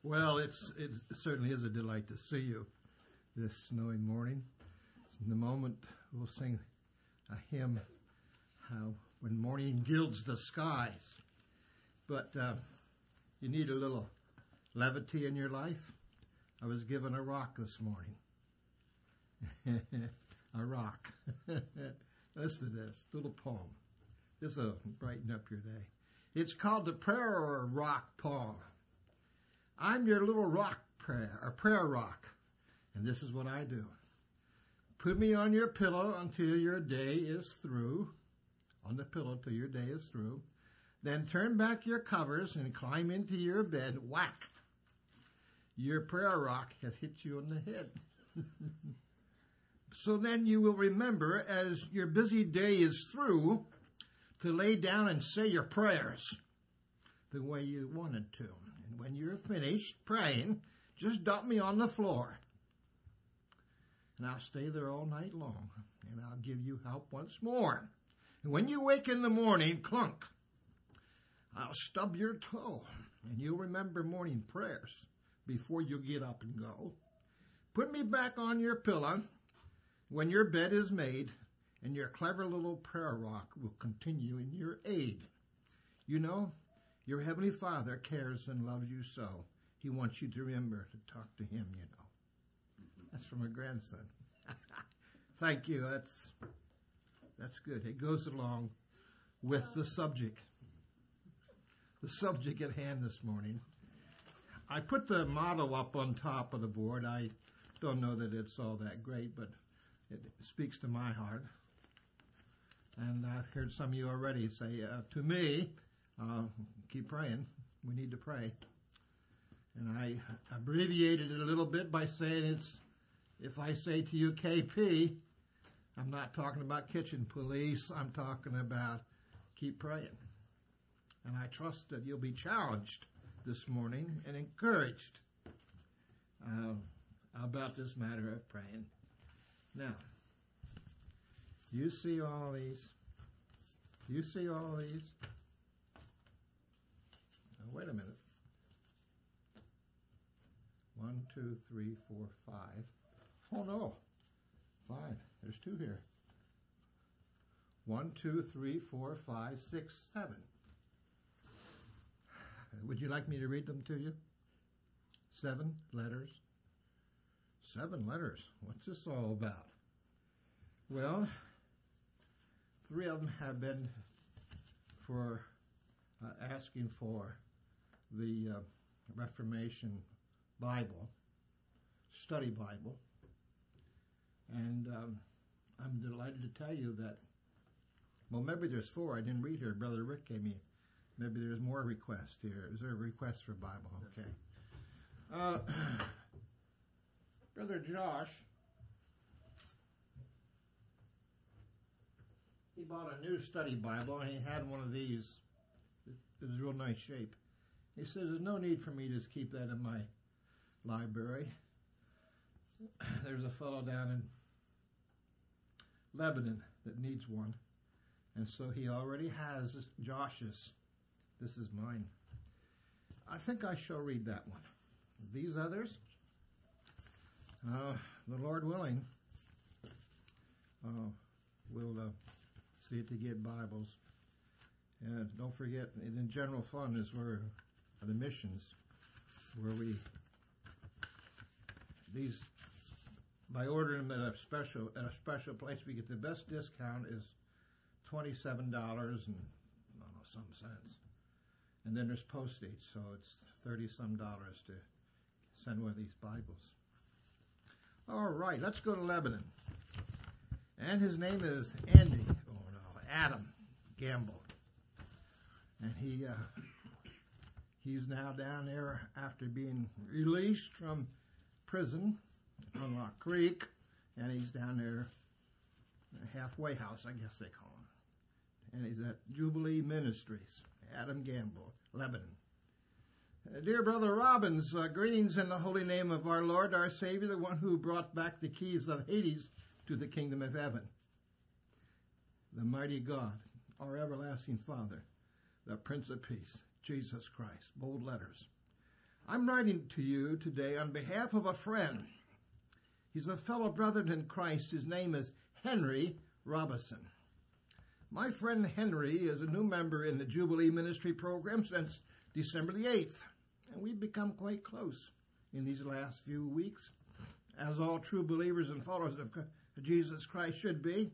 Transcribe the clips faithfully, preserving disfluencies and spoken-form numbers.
Well, it's it certainly is a delight to see you this snowy morning. In a moment, we'll sing a hymn, how when morning gilds the skies. But uh, you need a little levity in your life. I was given a rock this morning. A rock. Listen to this little poem. This will brighten up your day. It's called the Prayer Rock Poem. I'm your little rock prayer, or prayer rock, and this is what I do. Put me on your pillow until your day is through, on the pillow till your day is through. Then turn back your covers and climb into your bed. Whack! Your prayer rock has hit you on the head. So then you will remember, as your busy day is through, to lay down and say your prayers the way you wanted to. And when you're finished praying, just dump me on the floor. And I'll stay there all night long, and I'll give you help once more. And when you wake in the morning, clunk, I'll stub your toe, and you'll remember morning prayers before you get up and go. Put me back on your pillow when your bed is made, and your clever little prayer rock will continue in your aid. You know, your Heavenly Father cares and loves you so. He wants you to remember to talk to Him, you know. That's from a grandson. Thank you. That's that's good. It goes along with the subject. The subject at hand this morning. I put the motto up on top of the board. I don't know that it's all that great, but it speaks to my heart. And I've heard some of you already say, uh, to me, uh, keep praying. We need to pray. And I abbreviated it a little bit by saying it's, if I say to you K P, I'm not talking about kitchen police. I'm talking about keep praying. And I trust that you'll be challenged this morning and encouraged uh, about this matter of praying. Now, you see all these? You see all these? Now, wait a minute. One, two, three, four, five. Oh, no. Five. There's two here. One, two, three, four, five, six, seven. Would you like me to read them to you? Seven letters. Seven letters. What's this all about? Well, three of them have been for uh, asking for the uh, Reformation Bible, study Bible. And um, I'm delighted to tell you that, well, maybe there's four. I didn't read here. Brother Rick gave me, maybe there's more requests here. Is there a request for Bible? Okay. Uh, Brother Josh, he bought a new study Bible, and he had one of these. It was real nice shape. He says, there's no need for me to keep that in my library. There's a fellow down in Lebanon that needs one. And so he already has Josh's. This is mine. I think I shall read that one. These others, uh, the Lord willing, uh, we'll uh, see to get Bibles. And don't forget, the general fund is where the missions, where we, these, by ordering them at a special at a special place, we get the best discount is twenty-seven dollars and I don't know, some cents. And then there's postage, so it's thirty some dollars to send one of these Bibles. All right, let's go to Lebanon. And his name is Andy, oh no, Adam Gamble. And he uh, he's now down there after being released from prison on Rock Creek, and he's down there, a halfway house, I guess they call him. And he's at Jubilee Ministries, Adam Gamble, Lebanon. Uh, dear Brother Robbins, uh, greetings in the holy name of our Lord, our Savior, the one who brought back the keys of Hades to the kingdom of heaven. The mighty God, our everlasting Father, the Prince of Peace, Jesus Christ, bold letters. I'm writing to you today on behalf of a friend. He's a fellow brother in Christ. His name is Henry Robison. My friend Henry is a new member in the Jubilee Ministry program since December the eighth, and we've become quite close in these last few weeks, as all true believers and followers of Jesus Christ should be.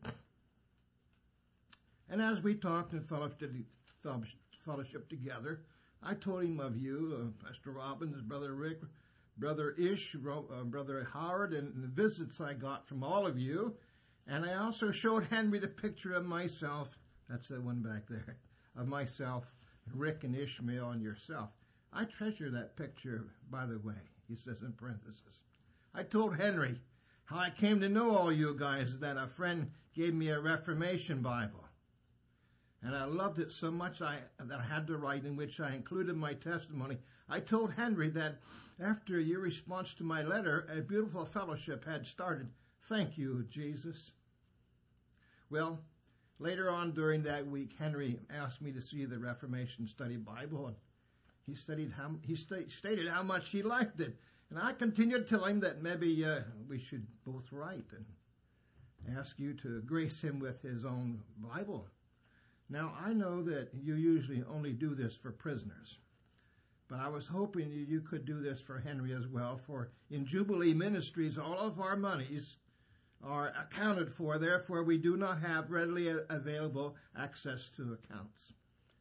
And as we talked and fellowship together, I told him of you, uh, Pastor Robbins, Brother Rick, Brother Ish, uh, Brother Howard, and the visits I got from all of you. And I also showed Henry the picture of myself, that's the one back there, of myself, Rick and Ishmael and yourself. I treasure that picture, by the way, he says in parentheses. I told Henry how I came to know all you guys, that a friend gave me a Reformation Bible. And I loved it so much I, that I had to write, in which I included my testimony. I told Henry that after your response to my letter, a beautiful fellowship had started. Thank you, Jesus. Well, later on during that week, Henry asked me to see the Reformation Study Bible, and he studied how he st- stated how much he liked it. And I continued to tell him that maybe uh, we should both write and ask you to grace him with his own Bible. Now, I know that you usually only do this for prisoners, but I was hoping you could do this for Henry as well, for in Jubilee Ministries, all of our monies are accounted for. Therefore, we do not have readily available access to accounts.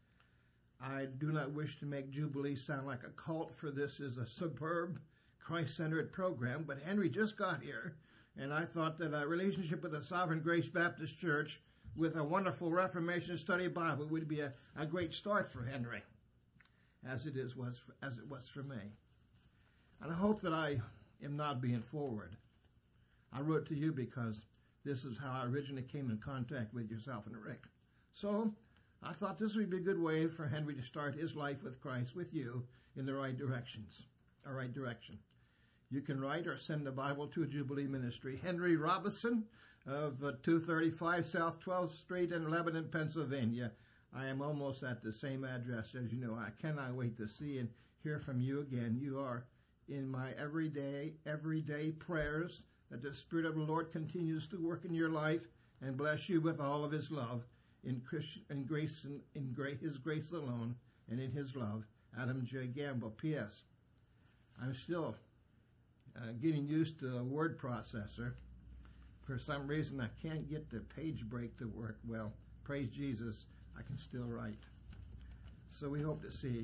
I do not wish to make Jubilee sound like a cult, for this is a superb, Christ-centered program, but Henry just got here, and I thought that a relationship with the Sovereign Grace Baptist Church with a wonderful Reformation Study Bible would be a, a great start for Henry, as it is was as it was for me. And I hope that I am not being forward. I wrote to you because this is how I originally came in contact with yourself and Rick. So I thought this would be a good way for Henry to start his life with Christ with you in the right directions, a right direction. You can write or send a Bible to a Jubilee Ministry. Henry Robison of uh, two thirty-five South twelfth Street in Lebanon, Pennsylvania. I am almost at the same address as you know. I cannot wait to see and hear from you again. You are in my everyday, everyday prayers that the Spirit of the Lord continues to work in your life and bless you with all of his love in Christian in grace and in gra- his grace alone and in his love. Adam J. Gamble. P S. I'm still uh, getting used to a word processor. For some reason, I can't get the page break to work well. Praise Jesus, I can still write. So we hope to see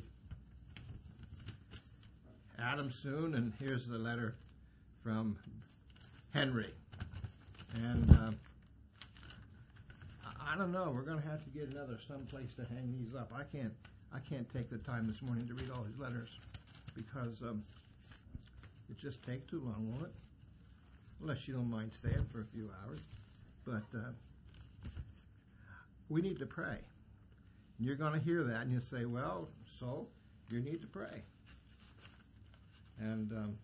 Adam soon, and here's the letter from Henry. And uh, I, I don't know, we're going to have to get another someplace to hang these up. I can't, I can't take the time this morning to read all his letters because um, it just takes too long, won't it? Unless you don't mind staying for a few hours. But uh, we need to pray. And you're going to hear that, and you say, well, so you need to pray. And um,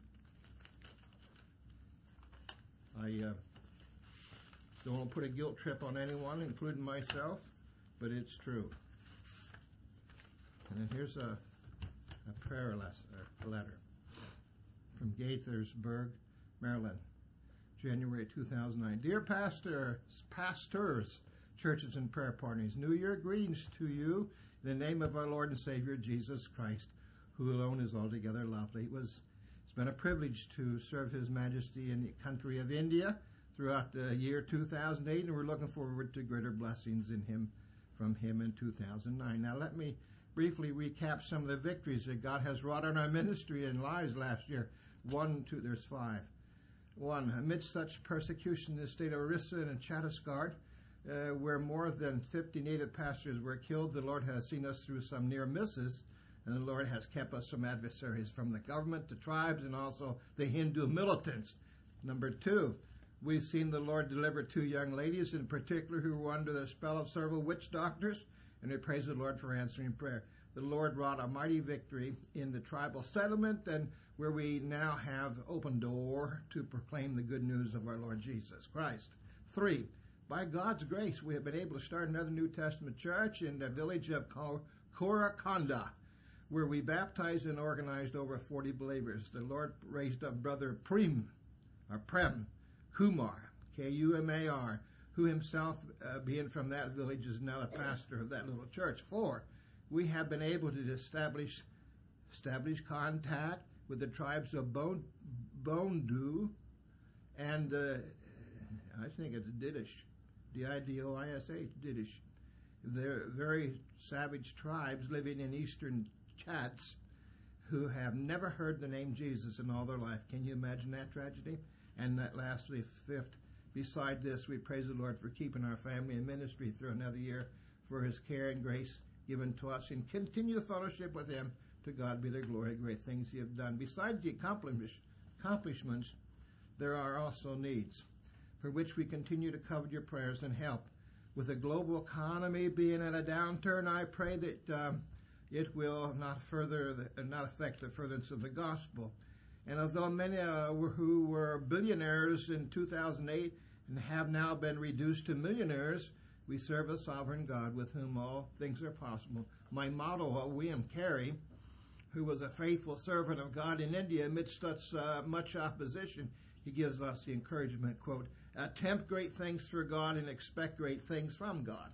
I uh, don't want to put a guilt trip on anyone, including myself, but it's true. And then here's a, a prayer lesson, a letter from Gaithersburg, Maryland, January two thousand nine. Dear pastor, pastors, churches, and prayer partners, New Year greetings to you in the name of our Lord and Savior, Jesus Christ, who alone is altogether lovely. It was, it's been a privilege to serve His Majesty in the country of India throughout the year two thousand eight, and we're looking forward to greater blessings in Him from Him in two thousand nine. Now let me briefly recap some of the victories that God has wrought in our ministry and lives last year. One, two, there's five. One, amidst such persecution in the state of Orissa and Chhattisgarh, uh, where more than fifty native pastors were killed, the Lord has seen us through some near misses, and the Lord has kept us from adversaries, from the government, the tribes, and also the Hindu militants. Number two, we've seen the Lord deliver two young ladies in particular who were under the spell of several witch doctors, and we praise the Lord for answering prayer. The Lord wrought a mighty victory in the tribal settlement, and where we now have open door to proclaim the good news of our Lord Jesus Christ. Three, by God's grace, we have been able to start another New Testament church in the village of Korakanda, where we baptized and organized over forty believers. The Lord raised up Brother Prem, or Prem Kumar, K U M A R, who himself, uh, being from that village, is now a pastor of that little church. Four, we have been able to establish establish contact with the tribes of Bon, Bondu and uh, I think it's Didish, D I D O I S H, Didish. They're very savage tribes living in eastern Chats who have never heard the name Jesus in all their life. Can you imagine that tragedy? And that lastly, fifth, beside this, we praise the Lord for keeping our family and ministry through another year, for his care and grace given to us, and continue fellowship with him. To God be the glory, great things he have done. Besides the accomplishments, there are also needs, for which we continue to covet your prayers and help. With the global economy being at a downturn, I pray that um, it will not further, the, not affect the furtherance of the gospel. And although many uh, were, who were billionaires in two thousand eight and have now been reduced to millionaires, we serve a sovereign God with whom all things are possible. My model, William Carey, who was a faithful servant of God in India amidst such uh, much opposition, he gives us the encouragement, quote, attempt great things for God and expect great things from God.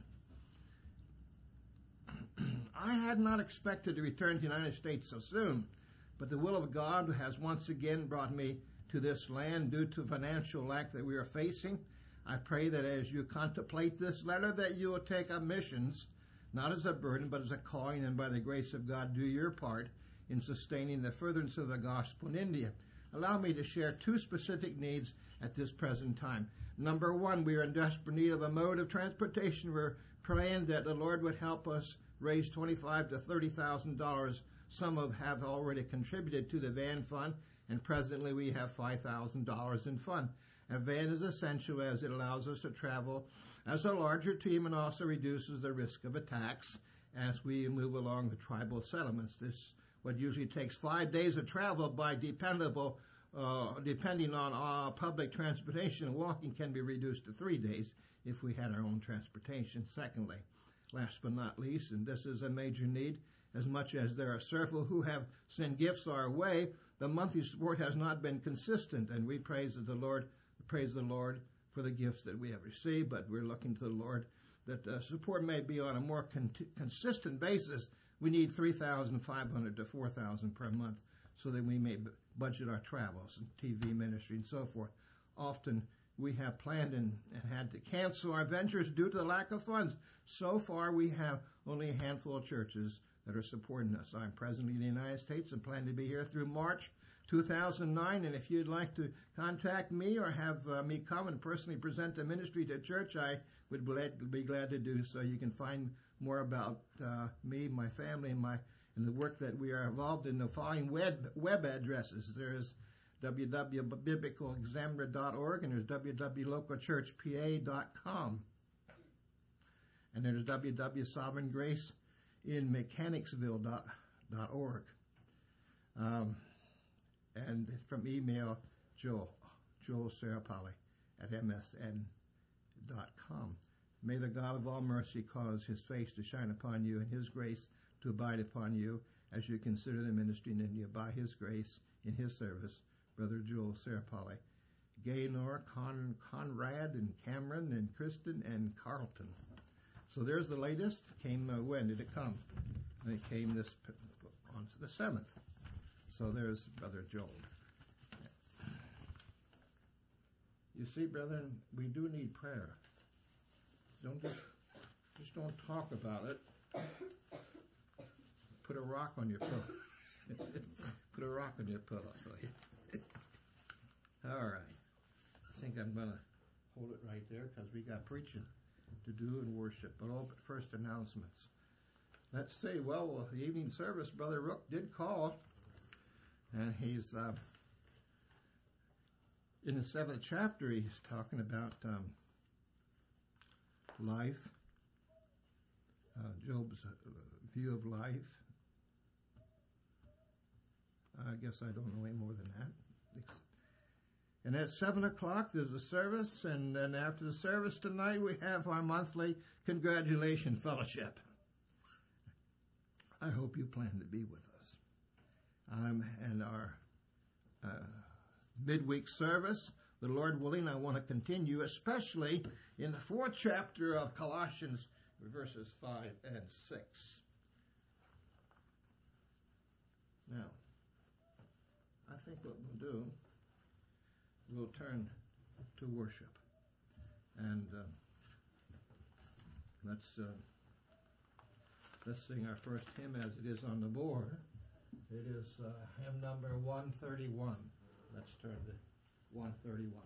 I had not expected to return to the United States so soon, but the will of God has once again brought me to this land due to financial lack that we are facing. I pray that as you contemplate this letter, that you will take up missions, not as a burden, but as a calling, and by the grace of God, do your part in sustaining the furtherance of the gospel in India. Allow me to share two specific needs at this present time. Number one, we are in desperate need of a mode of transportation. We're praying that the Lord would help us raise twenty-five thousand to thirty thousand dollars. Some of have already contributed to the van fund, and presently we have five thousand dollars in fund. A van is essential as it allows us to travel as a larger team and also reduces the risk of attacks as we move along the tribal settlements. This what usually takes five days of travel by dependable, uh, depending on uh, public transportation. Walking can be reduced to three days if we had our own transportation. Secondly, last but not least, and this is a major need, as much as there are several who have sent gifts our way, the monthly support has not been consistent, and we praise the Lord, praise the Lord for the gifts that we have received, but we're looking to the Lord that uh, support may be on a more con- consistent basis. We need three thousand five hundred to four thousand per month so that we may b- budget our travels and T V ministry and so forth. Often we have planned and, and had to cancel our ventures due to the lack of funds. So far, we have only a handful of churches that are supporting us. I'm presently in the United States and plan to be here through March two thousand nine. And if you'd like to contact me or have uh, me come and personally present the ministry to church, I would glad, be glad to do so. You can find more about uh, me, my family, and my and the work that we are involved in the following web web addresses. There's w w w dot biblical examiner dot org and there's w w w dot local church p a dot com. And there's w w w dot sovereign grace in mechanicsville dot org. Um, and from email, Joel, Joel Serapoli at m s n dot com. May the God of all mercy cause his face to shine upon you and his grace to abide upon you as you consider the ministry in India by his grace in his service. Brother Joel Serapoli, Gaynor, Con, Conrad, and Cameron, and Kristen, and Carlton. So there's the latest. Came, uh, when did it come? And it came this, on the seventh. So there's Brother Joel. You see, brethren, we do need prayer. Don't just, just don't talk about it. Put a rock on your pillow. Put a rock on your pillow. So, all right. I think I'm going to hold it right there because we got preaching to do and worship. But all but first announcements. Let's see. Well, the evening service, Brother Rook did call, and he's uh, in the seventh chapter. He's talking about um, life, uh, Job's uh, view of life. I guess I don't know any more than that. And at seven o'clock, there's a service, and then after the service tonight, we have our monthly congratulation fellowship. I hope you plan to be with us. Um, and our uh, midweek service, the Lord willing, I want to continue, especially in the fourth chapter of Colossians, verses five and six. Now, I think what we'll do, we'll turn to worship. And uh, let's uh, let's sing our first hymn as it is on the board. It is uh, hymn number one thirty-one. Let's turn to one thirty-one.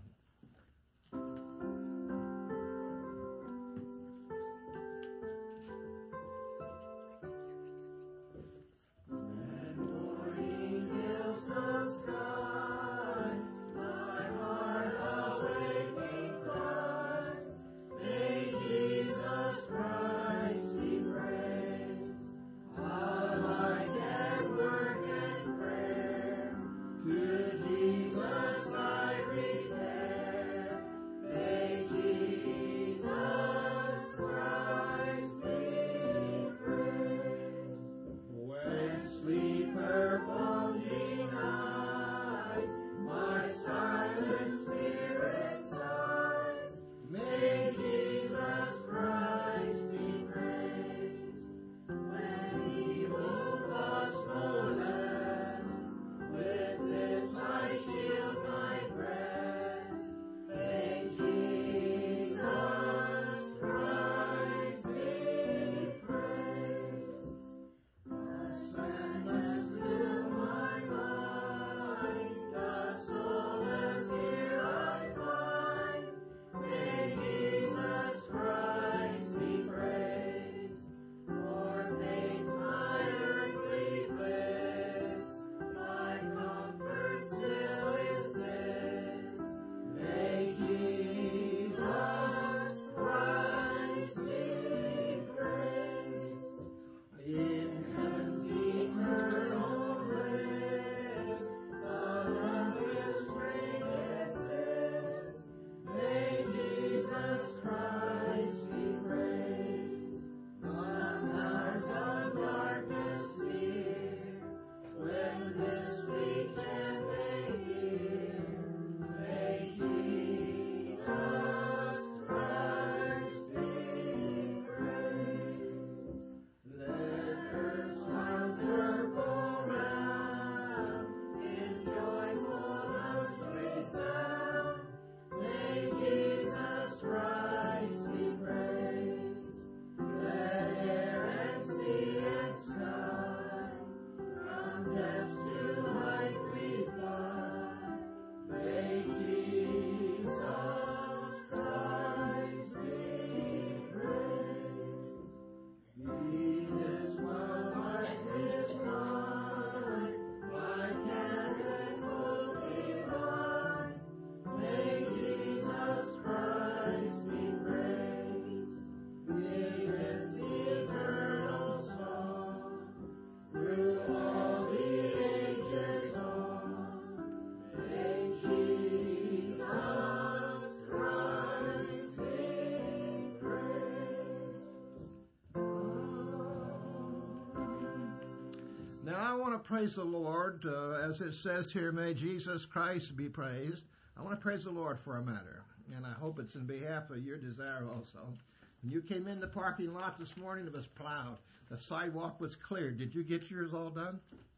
Praise the Lord. Uh, as it says here, may Jesus Christ be praised. I want to praise the Lord for a matter, and I hope it's in behalf of your desire also. When you came in the parking lot this morning, it was plowed. The sidewalk was cleared. Did you get yours all done?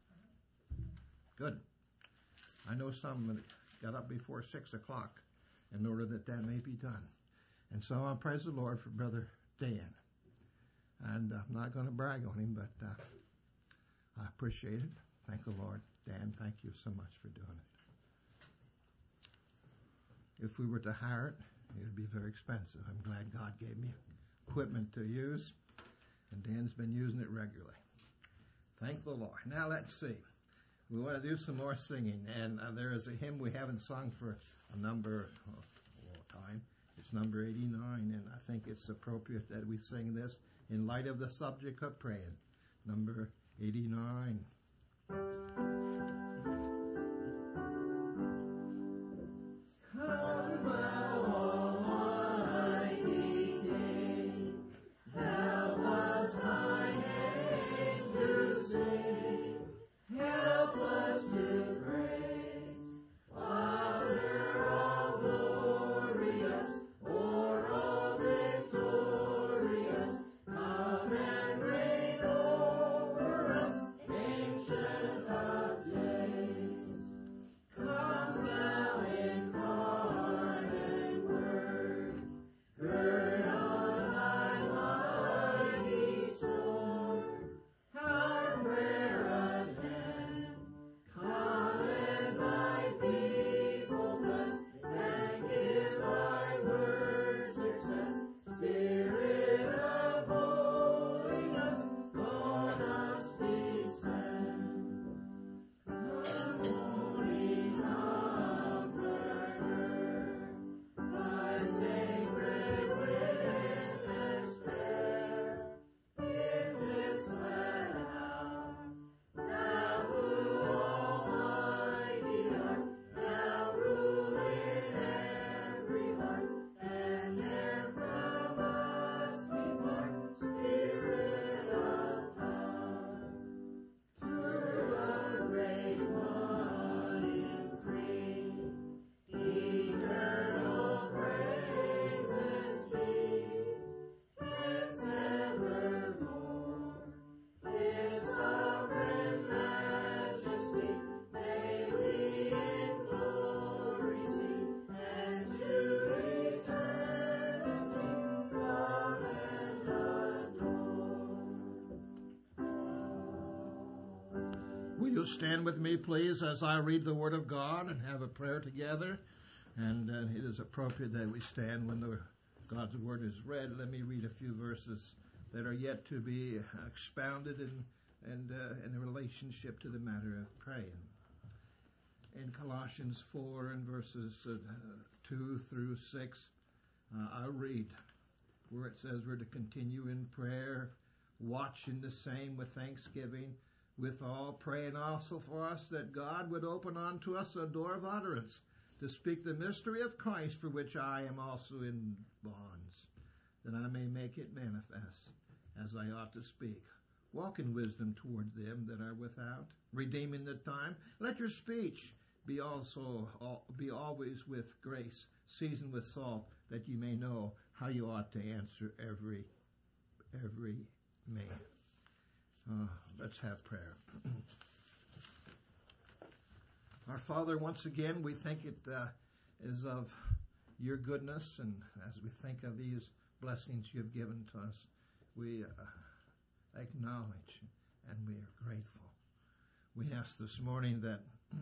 Good. I know some got up before six o'clock in order that that may be done. And so I praise the Lord for Brother Dan. And I'm not going to brag on him, but uh, I appreciate it. Thank the Lord. Dan, thank you so much for doing it. If we were to hire it, it would be very expensive. I'm glad God gave me equipment to use, and Dan's been using it regularly. Thank the Lord. Now let's see. We want to do some more singing, and uh, there is a hymn we haven't sung for a number of time. It's number eighty-nine, and I think it's appropriate that we sing this in light of the subject of praying. Number eighty-nine. Help us, thy name to Will you stand with me, please, as I read the Word of God and have a prayer together? And uh, it is appropriate that we stand when the, God's Word is read. Let me read a few verses that are yet to be expounded in, and uh, in relationship to the matter of praying. In Colossians four and verses uh, two through six, uh, I'll read where it says we're to continue in prayer, watching the same with thanksgiving, with all praying also for us that God would open unto us a door of utterance to speak the mystery of Christ, for which I am also in bonds, that I may make it manifest as I ought to speak. Walk in wisdom toward them that are without, redeeming the time. Let your speech be also be always with grace, seasoned with salt, that you may know how you ought to answer every every man. Uh, let's have prayer. Our Father, once again, we think it uh, is of your goodness, and as we think of these blessings you have given to us, we uh, acknowledge and we are grateful. We ask this morning that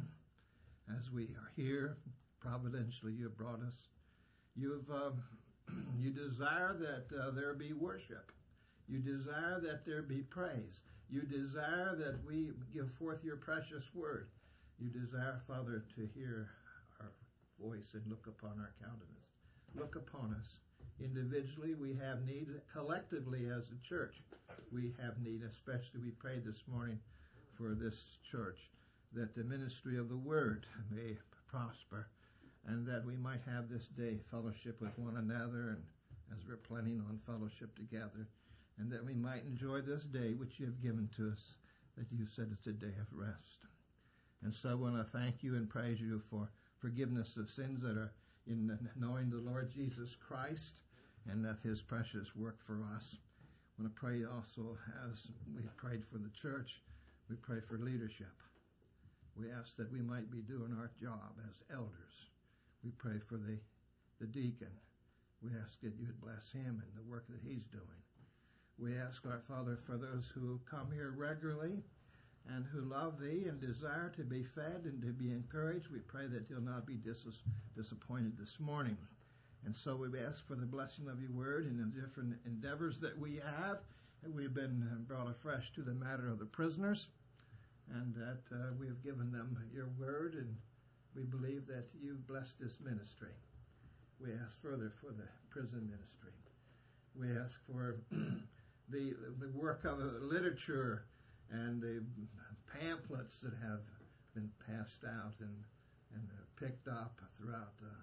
as we are here, providentially you have brought us, you've um, you desire that uh, there be worship. You desire that there be praise. You desire that we give forth your precious word. You desire, Father, to hear our voice and look upon our countenance. Look upon us. Individually, we have need. Collectively, as a church, we have need. Especially, we pray this morning for this church, that the ministry of the word may prosper, and that we might have this day fellowship with one another, and as we're planning on fellowship together, and that we might enjoy this day which you have given to us, that you said it's a day of rest. And so I want to thank you and praise you for forgiveness of sins that are in knowing the Lord Jesus Christ and of his precious work for us. I want to pray also, as we prayed for the church, we pray for leadership. We ask that we might be doing our job as elders. We pray for the, the deacon. We ask that you would bless him and the work that he's doing. We ask, our Father, for those who come here regularly and who love thee and desire to be fed and to be encouraged. We pray that they'll not be dis- disappointed this morning. And so we ask for the blessing of your word in the different endeavors that we have. And we've been brought afresh to the matter of the prisoners, and that uh, we have given them your word, and we believe that you've blessed this ministry. We ask further for the prison ministry. We ask for the the work of the literature and the pamphlets that have been passed out and, and picked up throughout the,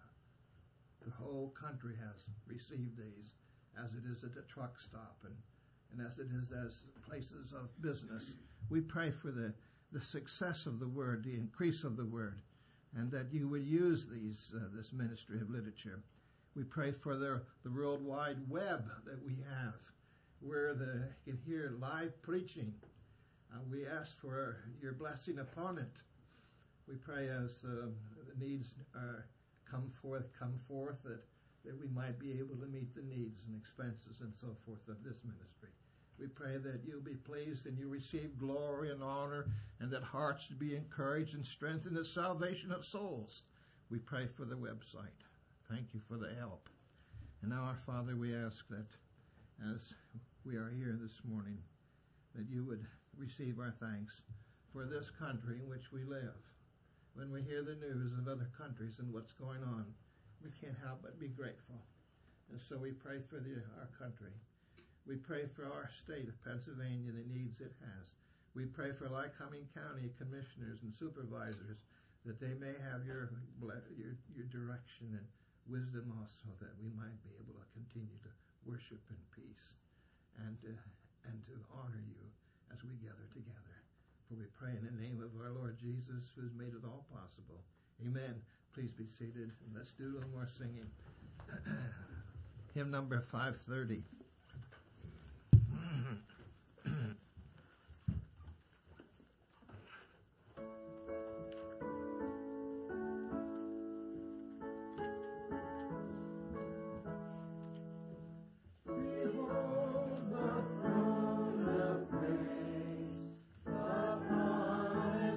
the whole country has received these, as it is at the truck stop and, and as it is as places of business. We pray for the, the success of the word, the increase of the word, and that you would use these uh, this ministry of literature. We pray for the, the World Wide Web that we have, where the, you can hear live preaching. Uh, we ask for your blessing upon it. We pray as uh, the needs are come forth, come forth, that, that we might be able to meet the needs and expenses and so forth of this ministry. We pray that you'll be pleased and you receive glory and honor, and that hearts be encouraged and strengthened in the salvation of souls. We pray for the website. Thank you for the help. And now, our Father, we ask that as we are here this morning, that you would receive our thanks for this country in which we live. When we hear the news of other countries and what's going on, we can't help but be grateful. And so we pray for the, our country. We pray for our state of Pennsylvania, the needs it has. We pray for Lycoming County commissioners and supervisors, that they may have your, your, your direction and wisdom also, that we might be able to continue to worship in peace and, uh, and to honor you as we gather together. For we pray in the name of our Lord Jesus, who has made it all possible. Amen. Please be seated, and let's do a little more singing. Hymn number five thirty. Behold the throne of grace, the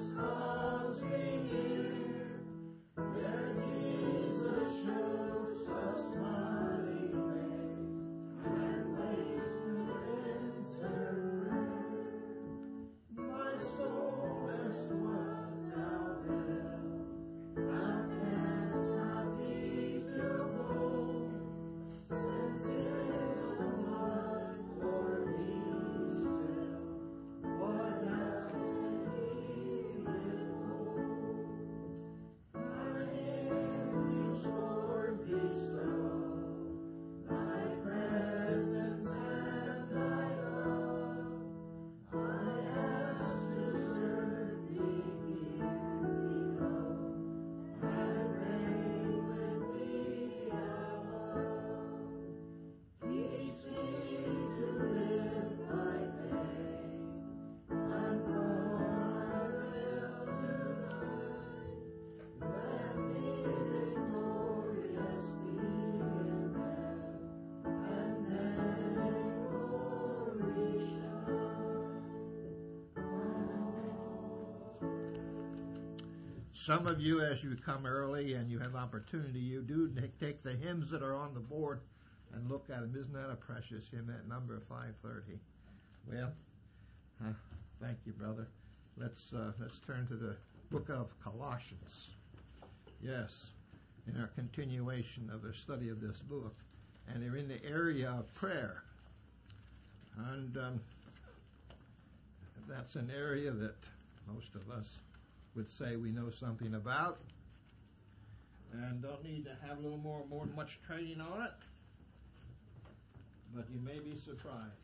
Some of you, as you come early and you have opportunity, you do take the hymns that are on the board and look at them. Isn't that a precious hymn, that number five thirty? Well, uh, thank you, brother. Let's uh, let's turn to the book of Colossians. Yes, in our continuation of the study of this book, and they're in the area of prayer, and um, that's an area that most of us would say we know something about, and don't need to have a little more, more much training on it. But you may be surprised.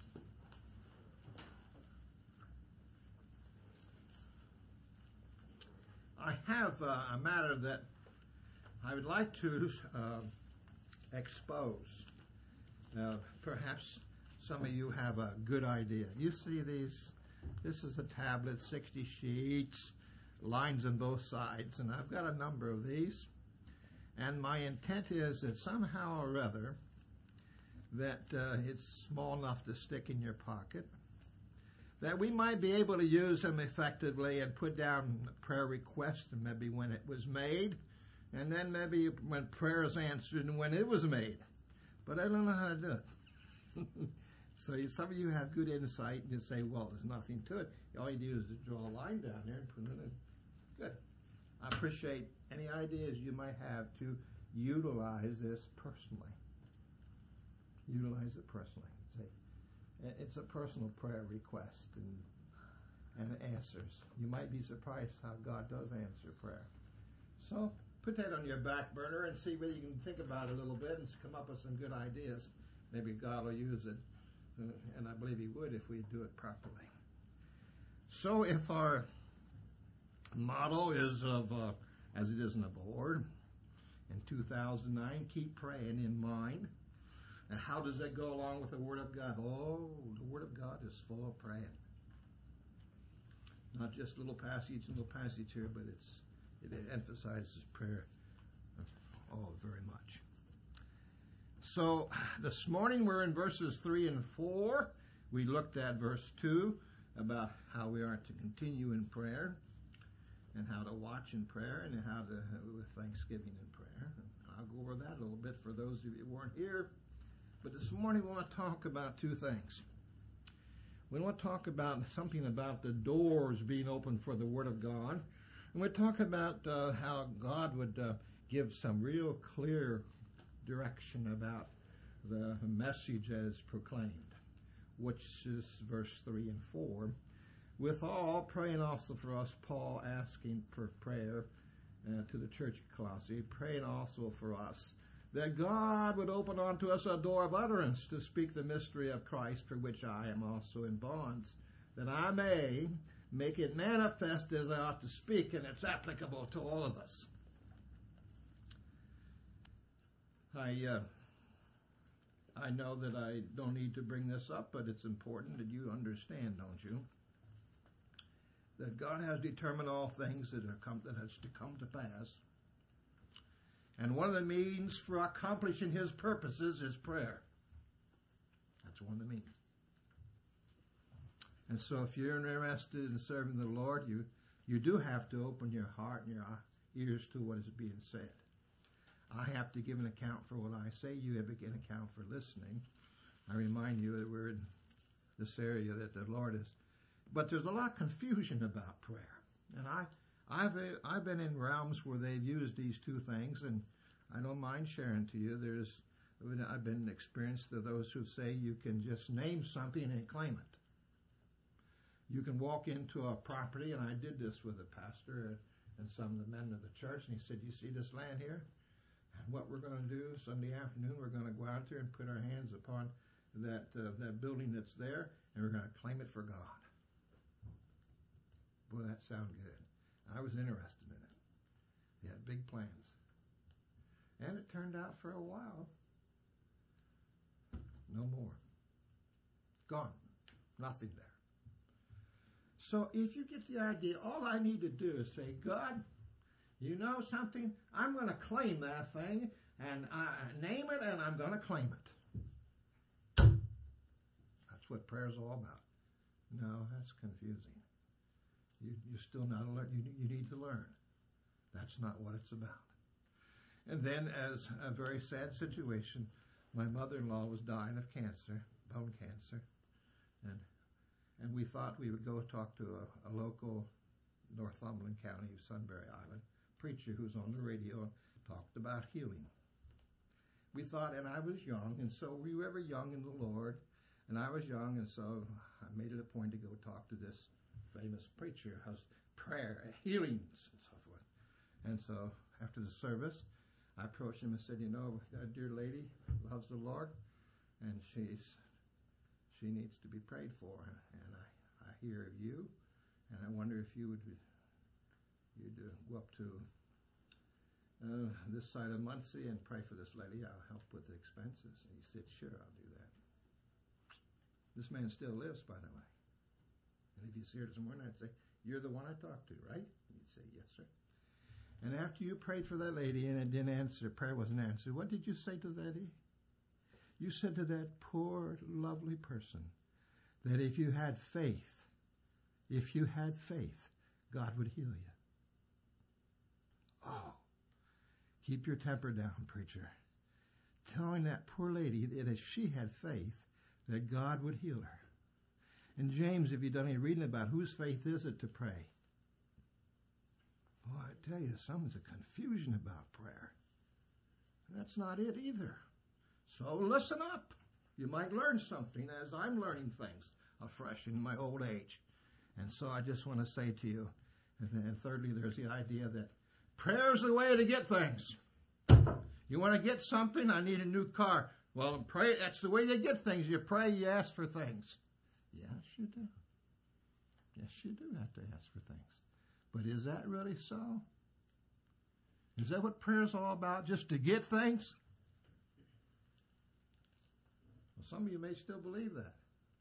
I have uh, a matter that I would like to uh, expose. Uh, perhaps some of you have a good idea. You see these? This is a tablet, sixty sheets, lines on both sides, and I've got a number of these. And my intent is that somehow or other that uh, it's small enough to stick in your pocket, that we might be able to use them effectively and put down prayer requests, and maybe when it was made, and then maybe when prayer is answered and when it was made. But I don't know how to do it. So some of you have good insight and you say, well, there's nothing to it. All you do is to draw a line down there and put it in. Good. I appreciate any ideas you might have to utilize this personally. Utilize it personally. It's a, it's a personal prayer request and, and answers. You might be surprised how God does answer prayer. So put that on your back burner and see whether you can think about it a little bit and come up with some good ideas. Maybe God will use it, uh, and I believe He would if we do it properly. So if our motto is of, uh, as it is on the board, in two thousand nine, keep praying in mind. And how does that go along with the Word of God? Oh, the Word of God is full of praying. Not just little passage, little passage here, but it's it emphasizes prayer oh very much. So this morning we're in verses three and four. We looked at verse two about how we are to continue in prayer and how to watch in prayer and how to with thanksgiving in prayer. I'll go over that a little bit for those of you who weren't here. But this morning we want to talk about two things. We want to talk about something about the doors being open for the Word of God. And we talk about uh, how God would uh, give some real clear direction about the message as proclaimed, which is verse three and four. With all, praying also for us, Paul asking for prayer uh, to the church of Colossae, praying also for us, that God would open unto us a door of utterance to speak the mystery of Christ, for which I am also in bonds, that I may make it manifest as I ought to speak, and it's applicable to all of us. I uh, I know that I don't need to bring this up, but it's important that you understand, don't you? That God has determined all things that are come that has to come to pass. And one of the means for accomplishing His purposes is prayer. That's one of the means. And so if you're interested in serving the Lord, you, you do have to open your heart and your ears to what is being said. I have to give an account for what I say. You have to give an account for listening. I remind you that we're in this area that the Lord is. But there's a lot of confusion about prayer. And I, I've I've been in realms where they've used these two things, and I don't mind sharing to you. There's I've been experienced to those who say you can just name something and claim it. You can walk into a property, and I did this with a pastor and some of the men of the church, and he said, "You see this land here? And what we're going to do Sunday afternoon, we're going to go out there and put our hands upon that uh, that building that's there, and we're going to claim it for God." Boy, that sounded good. I was interested in it. He had big plans. And it turned out for a while, no more. Gone. Nothing there. So if you get the idea, all I need to do is say, God, you know something? I'm going to claim that thing, and I name it, and I'm going to claim it. That's what prayer's all about. No, that's confusing. You, you're still not alert. You, you need to learn. That's not what it's about. And then, as a very sad situation, my mother-in-law was dying of cancer, bone cancer, and and we thought we would go talk to a, a local Northumberland County, Sunbury Island preacher who's on the radio and talked about healing. We thought, and I was young, and so were you ever young in the Lord? And I was young, and so I made it a point to go talk to this famous preacher, who's prayer, healings, and so forth. And so after the service, I approached him and said, you know, a dear lady loves the Lord, and she's she needs to be prayed for. And I, I hear of you, and I wonder if you would you'd uh, go up to uh, this side of Muncie and pray for this lady. I'll help with the expenses. And he said, sure, I'll do that. This man still lives, by the way. And if he's here this morning, I'd say, you're the one I talked to, right? And he'd say, yes, sir. And after you prayed for that lady and it didn't answer, prayer wasn't answered, what did you say to that lady? You said to that poor, lovely person that if you had faith, if you had faith, God would heal you. Oh, keep your temper down, preacher. Telling that poor lady that if she had faith, that God would heal her. And James, if you've done any reading about whose faith is it to pray? Boy, I tell you, someone's a confusion about prayer. That's not it either. So listen up. You might learn something as I'm learning things afresh in my old age. And so I just want to say to you, and, and thirdly, there's the idea that prayer's the way to get things. You want to get something? I need a new car. Well, pray. That's the way you get things. You pray, you ask for things. Yes, you do. Yes, you do have to ask for things. But is that really so? Is that what prayer's all about? Just to get things? Well, some of you may still believe that.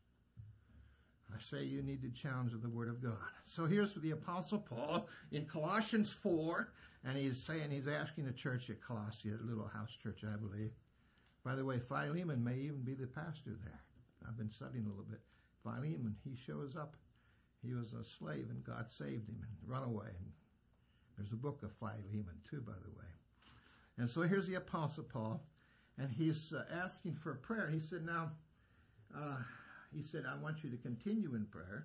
I say you need to challenge the Word of God. So here's the Apostle Paul in Colossians four, and he's saying, he's asking the church at Colossae, a little house church, I believe. By the way, Philemon may even be the pastor there. I've been studying a little bit. Philemon, he shows up. He was a slave, and God saved him and run away. And there's a book of Philemon, too, by the way. And so here's the Apostle Paul, and he's uh, asking for prayer. He said, now, uh, he said, I want you to continue in prayer.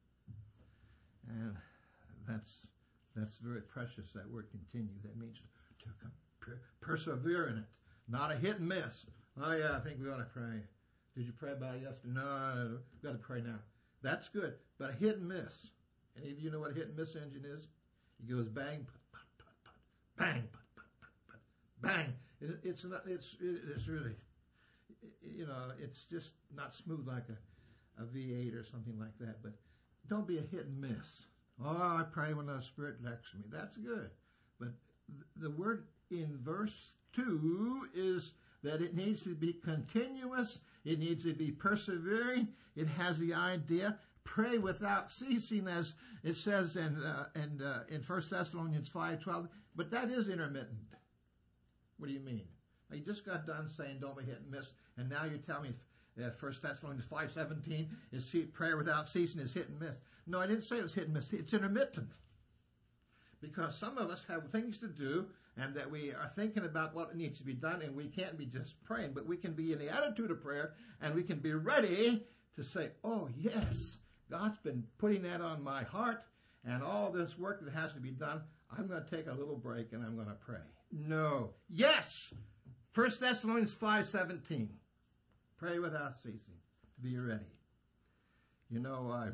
And that's that's very precious, that word continue. That means to per- persevere in it, not a hit and miss. Oh, yeah, I think we ought to pray. Did you pray about it yesterday? No, we've got to pray now. That's good, but a hit and miss. Any of you know what a hit and miss engine is? It goes bang, put, put, put, put, bang, put, put, put, put, bang. It, it's not. It's it, it's really, you know, it's just not smooth like a, a V eight or something like that. But don't be a hit and miss. Oh, I pray when the Spirit lectures me. That's good, but the word in verse two is that it needs to be continuous. It needs to be persevering. It has the idea, pray without ceasing, as it says in uh, in, uh, in First Thessalonians five twelve. But that is intermittent. What do you mean? You just got done saying don't be hit and miss, and now you tell me uh, First Thessalonians five seventeen is see, prayer without ceasing is hit and miss. No, I didn't say it was hit and miss. It's intermittent. Because some of us have things to do, and that we are thinking about what needs to be done, and we can't be just praying, but we can be in the attitude of prayer, and we can be ready to say, oh, yes, God's been putting that on my heart, and all this work that has to be done, I'm going to take a little break, and I'm going to pray. No. Yes! First Thessalonians five seventeen. Pray without ceasing. Be ready. You know, I,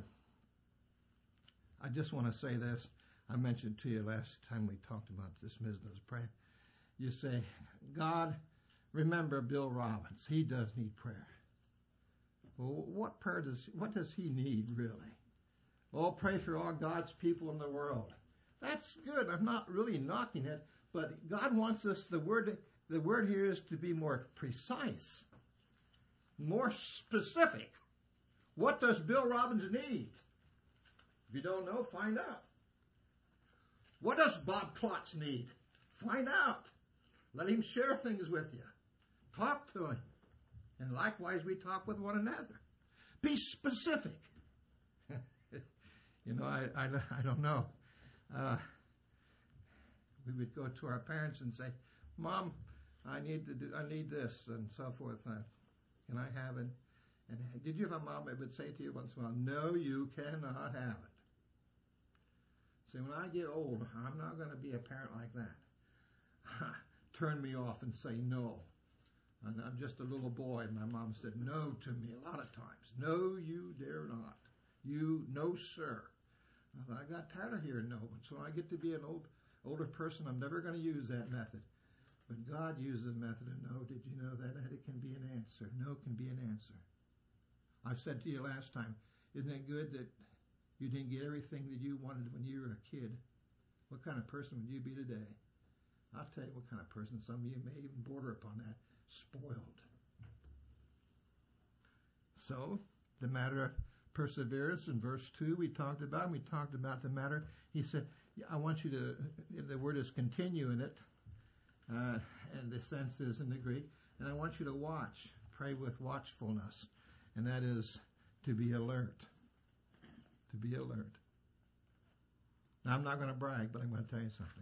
I just want to say this. I mentioned to you last time we talked about this business of prayer. You say, God, remember Bill Robbins. He does need prayer. Well, what prayer does, what does he need really? Oh, pray for all God's people in the world. That's good. I'm not really knocking it, but God wants us, the word, the word here is to be more precise, more specific. What does Bill Robbins need? If you don't know, find out. What does Bob Klotz need? Find out. Let him share things with you. Talk to him. And likewise, we talk with one another. Be specific. you know, I, I, I don't know. Uh, we would go to our parents and say, Mom, I need to do, I need this, and so forth. Uh, can I have it? And did you have a mom that would say to you once in a while, no, you cannot have it? See, when I get old, I'm not going to be a parent like that. Turn me off and say no. And I'm just a little boy. And my mom said no to me a lot of times. No, you dare not. You, no, sir. I thought, I got tired of hearing no. So when I get to be an old, older person, I'm never going to use that method. But God uses the method of no. Did you know that? That it can be an answer. No can be an answer. I said to you last time, isn't it good that you didn't get everything that you wanted when you were a kid? What kind of person would you be today? I'll tell you what kind of person. Some of you may even border upon that. Spoiled. So, the matter of perseverance in verse two we talked about. We talked about the matter. He said, I want you to, the word is continue in it, uh, and the sense is in the Greek, and I want you to watch, pray with watchfulness, and that is to be alert. To be alert. Now, I'm not going to brag, but I'm going to tell you something.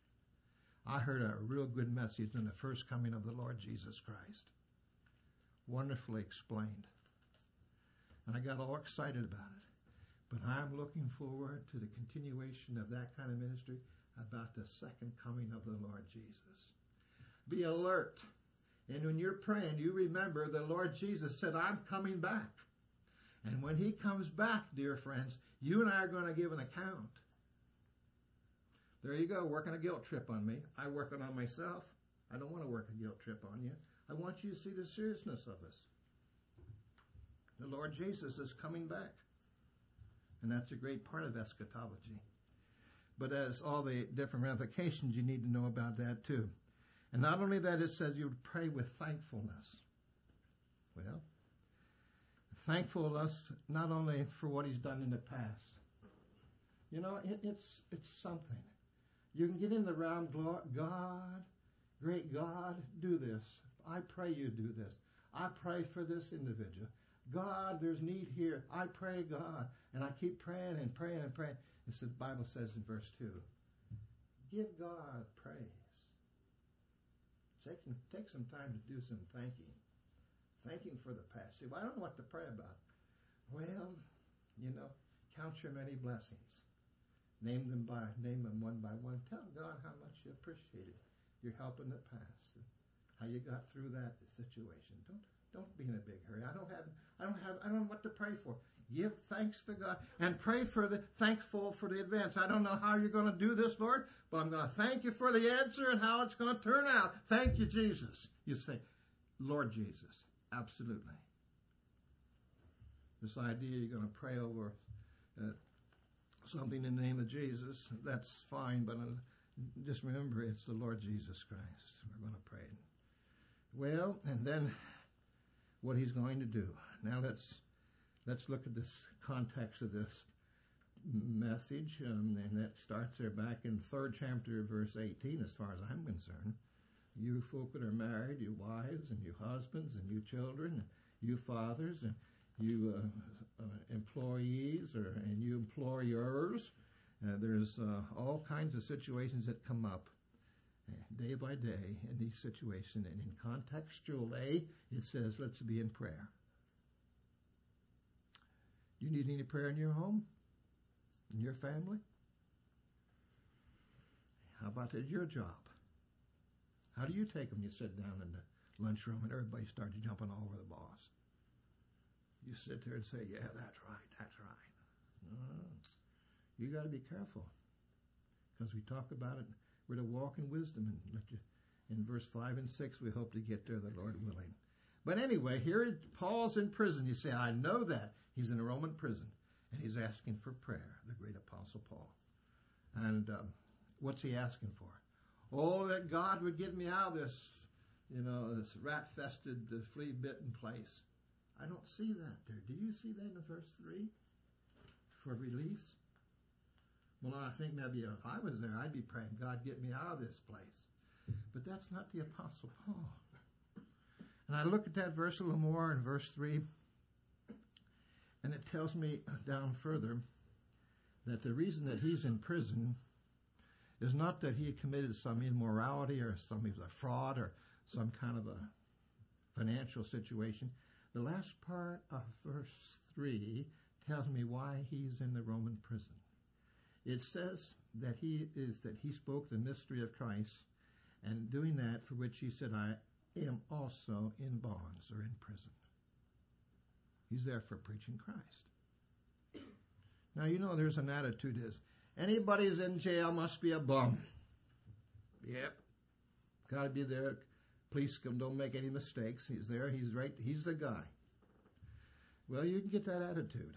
I heard a real good message on the first coming of the Lord Jesus Christ. Wonderfully explained. And I got all excited about it. But I'm looking forward to the continuation of that kind of ministry about the second coming of the Lord Jesus. Be alert. And when you're praying, you remember the Lord Jesus said, I'm coming back. And when he comes back, dear friends, you and I are going to give an account. There you go, working a guilt trip on me. I work it on myself. I don't want to work a guilt trip on you. I want you to see the seriousness of this. The Lord Jesus is coming back. And that's a great part of eschatology. But as all the different ramifications, you need to know about that too. And not only that, it says you would pray with thankfulness. Well, thankfulness not only for what he's done in the past. You know, it, it's it's something. You can get in the realm, God, great God, do this. I pray you do this. I pray for this individual. God, there's need here. I pray, God. And I keep praying and praying and praying. It's the Bible says in verse two, give God praise. Take, take some time to do some thanking. Thanking for the past. See, well, I don't know what to pray about. Well, you know, count your many blessings. Name them by name them one by one. Tell God how much you appreciated your help in the past and how you got through that situation. Don't don't be in a big hurry. I don't have I don't have I don't know what to pray for. Give thanks to God and pray for the thankful for the advance. I don't know how you're going to do this, Lord, but I'm going to thank you for the answer and how it's going to turn out. Thank you, Jesus. You say, Lord Jesus, absolutely. This idea you're going to pray over uh, something in the name of Jesus, that's fine, but uh, just remember it's the Lord Jesus Christ. We're going to pray. Well, and then what he's going to do. Now let's let's look at this context of this message, um, and that starts there back in third chapter, verse eighteen, as far as I'm concerned. You folk that are married, you wives, and you husbands, and you children, and you fathers, and you uh, uh, employees, or and you employers. Uh, there's uh, all kinds of situations that come up uh, day by day in these situations. And in contextually, it says, let's be in prayer. Do you need any prayer in your home? In your family? How about at your job? How do you take them? You sit down in the lunchroom and everybody starts jumping all over the boss. You sit there and say, yeah, that's right, that's right. No. You got to be careful, because we talk about it. We're to walk in wisdom, and let you, in verse five and six, we hope to get there, the Lord willing. But anyway, here Paul's in prison. You say, I know that. He's in a Roman prison, and he's asking for prayer, the great Apostle Paul. And um, what's he asking for? Oh, that God would get me out of this, you know, this rat-fested, uh, flea-bitten place. I don't see that there. Do you see that in verse three? For release? Well, I think maybe if I was there, I'd be praying, God, get me out of this place. But that's not the Apostle Paul. And I look at that verse a little more in verse three, and it tells me down further that the reason that he's in prison is not that he committed some immorality or some he was a fraud or some kind of a financial situation. The last part of verse three tells me why he's in the Roman prison. It says that he is that he spoke the mystery of Christ, and doing that for which he said, I am also in bonds or in prison. He's there for preaching Christ. Now, you know, there's an attitude is, anybody who's in jail must be a bum. Yep. Got to be there. Police come, don't make any mistakes. He's there. He's right. He's the guy. Well, you can get that attitude.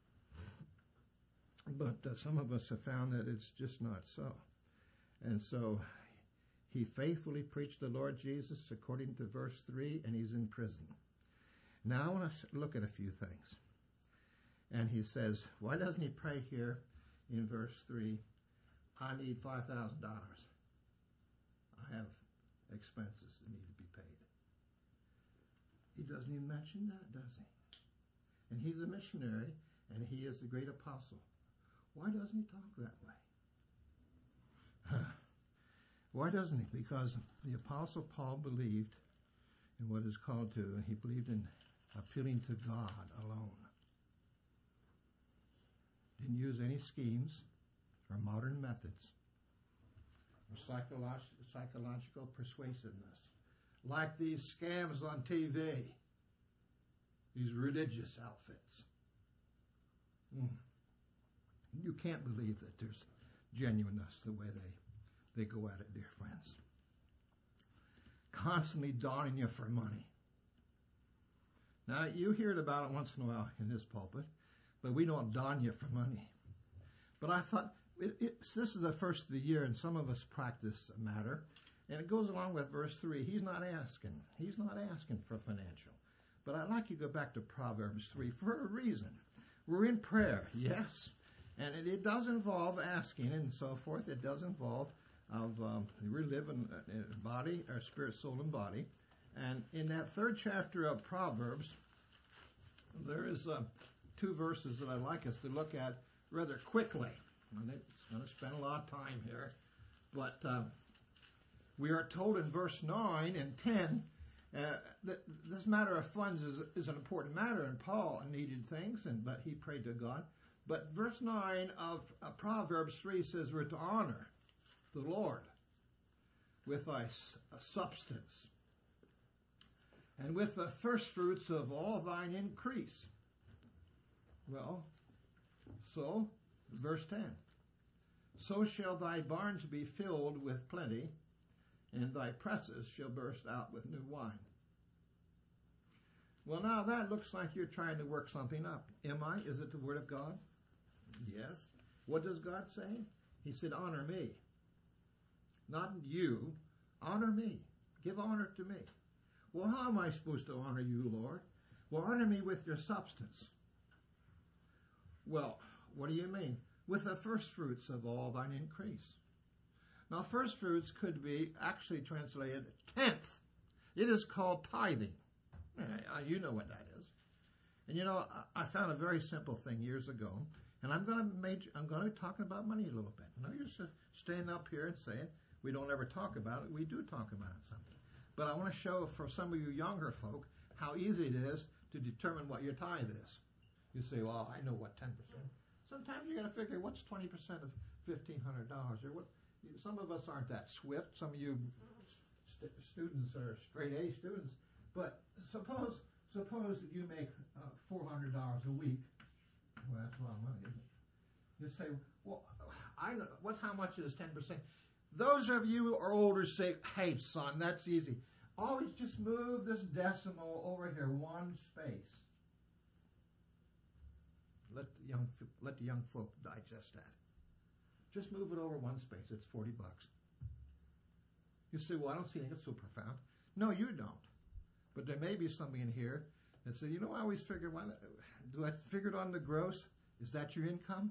But uh, some of us have found that it's just not so. And so he faithfully preached the Lord Jesus according to verse three, and he's in prison. Now I want to look at a few things. And he says, why doesn't he pray here in verse three, I need five thousand dollars. I have expenses that need to be paid. He doesn't even mention that, does he? And he's a missionary, and he is the great apostle. Why doesn't he talk that way? Why doesn't he? Because the Apostle Paul believed in what is called to, he believed in appealing to God alone. Didn't use any schemes or modern methods or psycholog- psychological persuasiveness. Like these scams on T V, these religious outfits. Mm. You can't believe that there's genuineness the way they, they go at it, dear friends. Constantly donning you for money. Now, you hear it about it once in a while in this pulpit, but we don't don you for money. But I thought, it, it's, this is the first of the year, and some of us practice a matter, and it goes along with verse three. He's not asking. He's not asking for financial. But I'd like you to go back to Proverbs three for a reason. We're in prayer, yes. And it, it does involve asking and so forth. It does involve of um, we live in, in body, our spirit, soul, and body. And in that third chapter of Proverbs, there is uh, two verses that I'd like us to look at rather quickly. And it's going to spend a lot of time here. But uh, we are told in verse nine and ten uh, that this matter of funds is, is an important matter, and Paul needed things, and but he prayed to God. But verse nine of uh, Proverbs three says we're to honor the Lord with thy substance and with the first fruits of all thine increase. Well, so, verse ten, so shall thy barns be filled with plenty, and thy presses shall burst out with new wine. Well, now that looks like you're trying to work something up. Am I? Is it the word of God? Yes. What does God say? He said, honor me. Not you. Honor me. Give honor to me. Well, how am I supposed to honor you, Lord? Well, honor me with your substance. Well, what do you mean? With the first fruits of all thine increase. Now, first fruits could be actually translated tenth. It is called tithing. You know what that is. And you know, I found a very simple thing years ago. And I'm going to major, I'm going to be talking about money a little bit. I'm not just standing up here and saying we don't ever talk about it. We do talk about it something. But I want to show for some of you younger folk how easy it is to determine what your tithe is. You say, well, I know what ten percent. Sometimes you got to figure what's twenty percent of fifteen hundred dollars. Or what? Some of us aren't that swift. Some of you st- students are straight A students. But suppose suppose that you make uh, four hundred dollars a week. Well, that's a lot of money, isn't it? You say, well, I know, what, how much is ten percent? Those of you who are older say, hey, son, that's easy. Always just move this decimal over here one space. Let the young, let the young folk digest that. Just move it over one space. It's forty bucks. You say, well, I don't see anything so profound. No, you don't. But there may be somebody in here that said, you know, I always figure, why, do I figure it on the gross? Is that your income?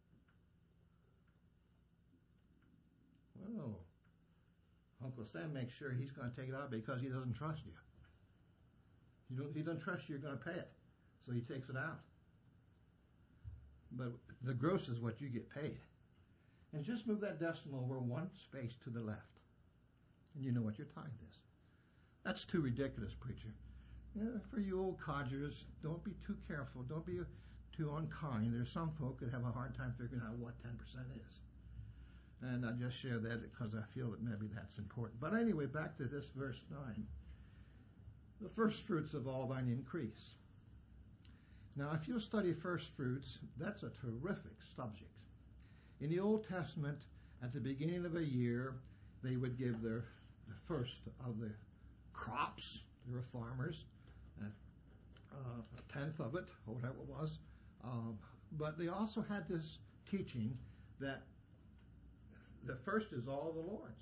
Well, Uncle Sam makes sure he's going to take it out because he doesn't trust you. You don't, he doesn't trust you, you're going to pay it. So he takes it out. But the gross is what you get paid. and just move that decimal over one space to the left. And you know what your tithe is. That's too ridiculous, preacher. Yeah, for you old codgers, don't be too careful. Don't be too unkind. There's some folk that have a hard time figuring out what ten percent is. And I just share that because I feel that maybe that's important. But anyway, back to this verse nine. The first fruits of all thine increase. Now, if you'll study first fruits, that's a terrific subject. In the Old Testament, at the beginning of a year, they would give their the first of the crops. They were farmers, uh, uh, a tenth of it, or whatever it was. Um, but they also had this teaching that the first is all the Lord's.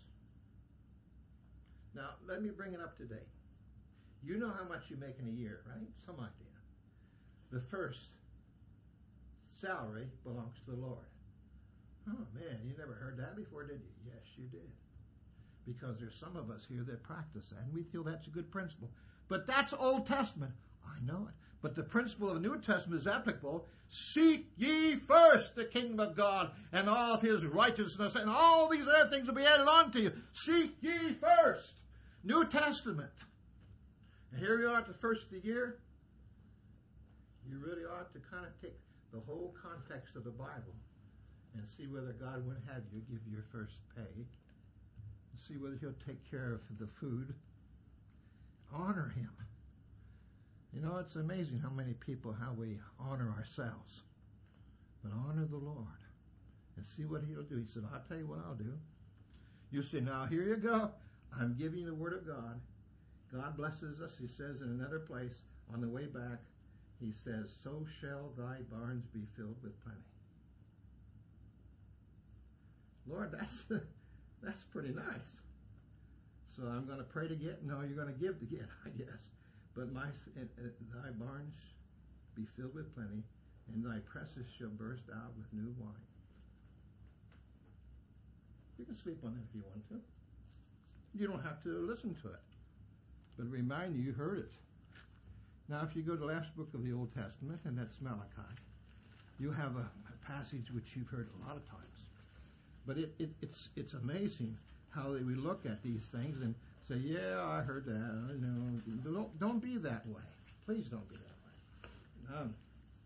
Now, let me bring it up to date. You know how much you make in a year, right? Some idea. The first salary belongs to the Lord. Oh, man, you never heard that before, did you? Yes, you did. Because there's some of us here that practice that, and we feel that's a good principle. But that's Old Testament. I know it. But the principle of the New Testament is applicable. Seek ye first the kingdom of God and all of his righteousness, and all these other things will be added on to you. Seek ye first. New Testament. And here we are at the first of the year. You really ought to kind of take the whole context of the Bible and see whether God would have you give your first pay. And see whether he'll take care of the food. Honor him. You know, it's amazing how many people, how we honor ourselves. But honor the Lord and see what he'll do. He said, I'll tell you what I'll do. You say, now here you go. I'm giving you the word of God. God blesses us. He says in another place on the way back, he says, so shall thy barns be filled with plenty. Lord, that's that's pretty nice. So I'm going to pray to get? No, you're going to give to get, I guess. But my uh, uh, thy barns be filled with plenty, and thy presses shall burst out with new wine. You can sleep on it if you want to. You don't have to listen to it. But remind you, you heard it. Now, if you go to the last book of the Old Testament, and that's Malachi, you have a, a passage which you've heard a lot of times. But it, it, it's it's amazing how they, we look at these things and say, yeah, I heard that. You know, don't, don't be that way. Please don't be that way. Um,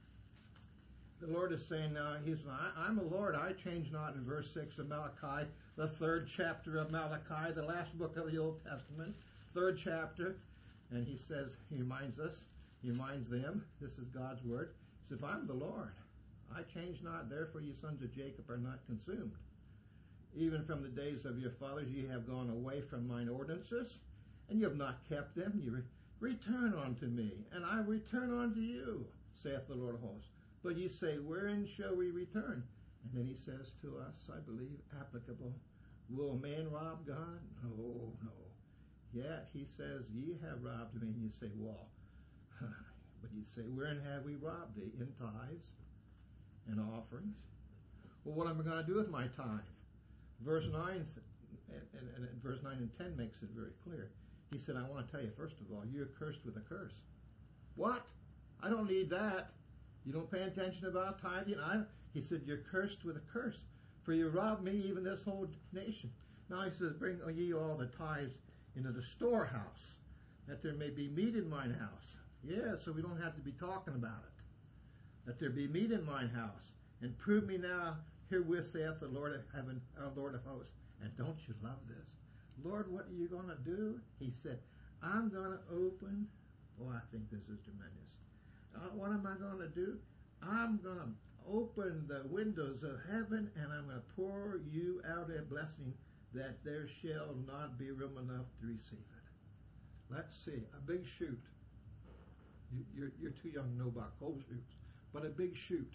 the Lord is saying now, he's I, I'm a Lord, I change not, in verse six of Malachi, the third chapter of Malachi, the last book of the Old Testament, third chapter. And he says, he reminds us, he reminds them, this is God's word. He says, if I'm the Lord, I change not, therefore ye sons of Jacob are not consumed. Even from the days of your fathers ye have gone away from mine ordinances, and you have not kept them. You re- return unto me, and I return unto you, saith the Lord of hosts. But ye say, wherein shall we return? And then he says to us, I believe, applicable, will man rob God? No, no. Yet he says, ye have robbed me. And you say, well, but you say, wherein have we robbed thee? In tithes and offerings. Well, what am I going to do with my tithe? Verse nine and, and, and verse nine and ten makes it very clear. He said, I want to tell you, first of all, you're cursed with a curse. What? I don't need that. You don't pay attention about tithing? I, he said, you're cursed with a curse, for you robbed me, even this whole nation. Now he says, bring ye all the tithes into the storehouse, that there may be meat in mine house. Yeah, so we don't have to be talking about it. That there be meat in mine house. And prove me now, herewith saith the Lord of heaven, uh, Lord of hosts. And don't you love this? Lord, what are you going to do? He said, I'm going to open. Oh, I think this is tremendous. Uh, what am I going to do? I'm going to open the windows of heaven, and I'm going to pour you out a blessing that there shall not be room enough to receive it. Let's see. A big chute. You, you're, you're too young to know about cold chutes. But a big chute,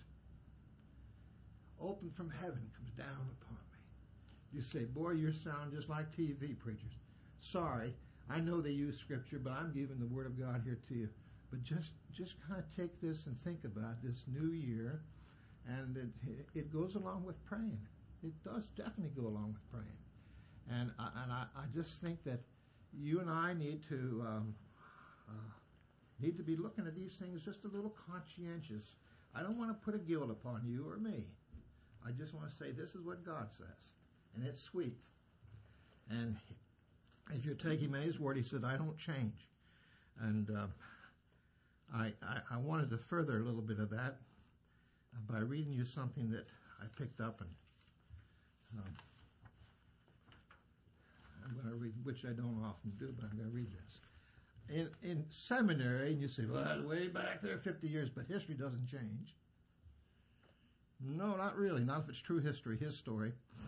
open from heaven, comes down upon me. You say, boy, you sound just like T V preachers. Sorry, I know they use scripture, but I'm giving the word of God here to you. But just just kind of take this and think about this new year, and it, it goes along with praying. It does definitely go along with praying. And I, and I, I just think that you and I need to um, uh, need to be looking at these things just a little conscientious. I don't want to put a guilt upon you or me. I just want to say this is what God says, and it's sweet. And if you take him at his word, he said, I don't change. And uh, I, I, I wanted to further a little bit of that by reading you something that I picked up, and um, I'm going to read, which I don't often do, but I'm going to read this. In, in seminary, and you say, well, way back there, fifty years, but history doesn't change. No, not really. Not if it's true history, his story.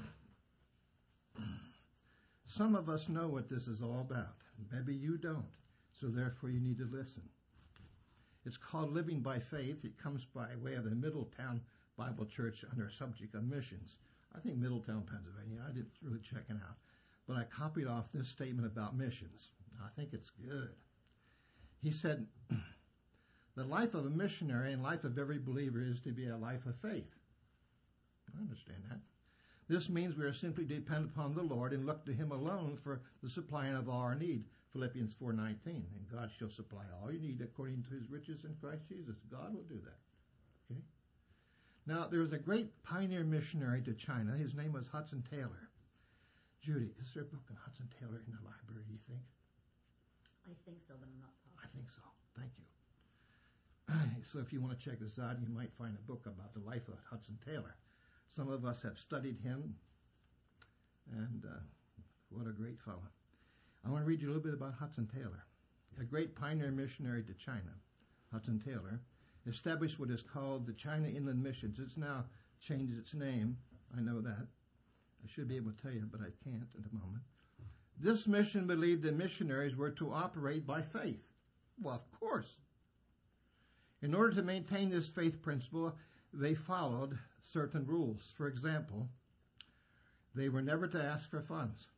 Some of us know what this is all about. Maybe you don't, so therefore you need to listen. It's called Living by Faith. It comes by way of the Middletown Bible Church under a subject of missions. I think Middletown, Pennsylvania. I didn't really check it out. But I copied off this statement about missions. I think it's good. He said, the life of a missionary and life of every believer is to be a life of faith. I understand that. This means we are simply dependent upon the Lord and look to him alone for the supplying of all our need. Philippians four nineteen. And God shall supply all you need according to his riches in Christ Jesus. God will do that. Okay. Now, there was a great pioneer missionary to China. His name was Hudson Taylor. Judy, is there a book on Hudson Taylor in the library, do you think? I think so, but I'm not positive. I think so. Thank you. So if you want to check this out, you might find a book about the life of Hudson Taylor. Some of us have studied him, and uh, what a great fellow. I want to read you a little bit about Hudson Taylor. A great pioneer missionary to China, Hudson Taylor, established what is called the China Inland Missions. It's now changed its name. I know that. I should be able to tell you, but I can't at the moment. This mission believed that missionaries were to operate by faith. Well, of course. In order to maintain this faith principle, they followed certain rules. For example, they were never to ask for funds.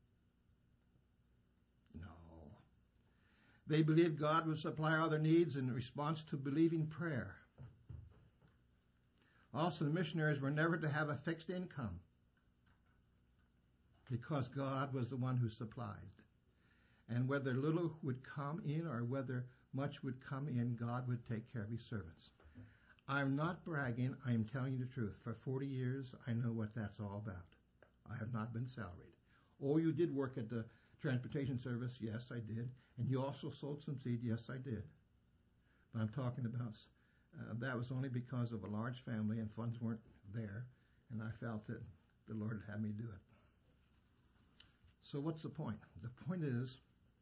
No. They believed God would supply all their needs in response to believing prayer. Also, the missionaries were never to have a fixed income, because God was the one who supplied. And whether little would come in or whether much would come in, God would take care of his servants. I'm not bragging. I am telling you the truth. For forty years, I know what that's all about. I have not been salaried. Oh, you did work at the transportation service? Yes, I did. And you also sold some seed? Yes, I did. But I'm talking about uh, that was only because of a large family and funds weren't there, and I felt that the Lord had me do it. So what's the point? The point is,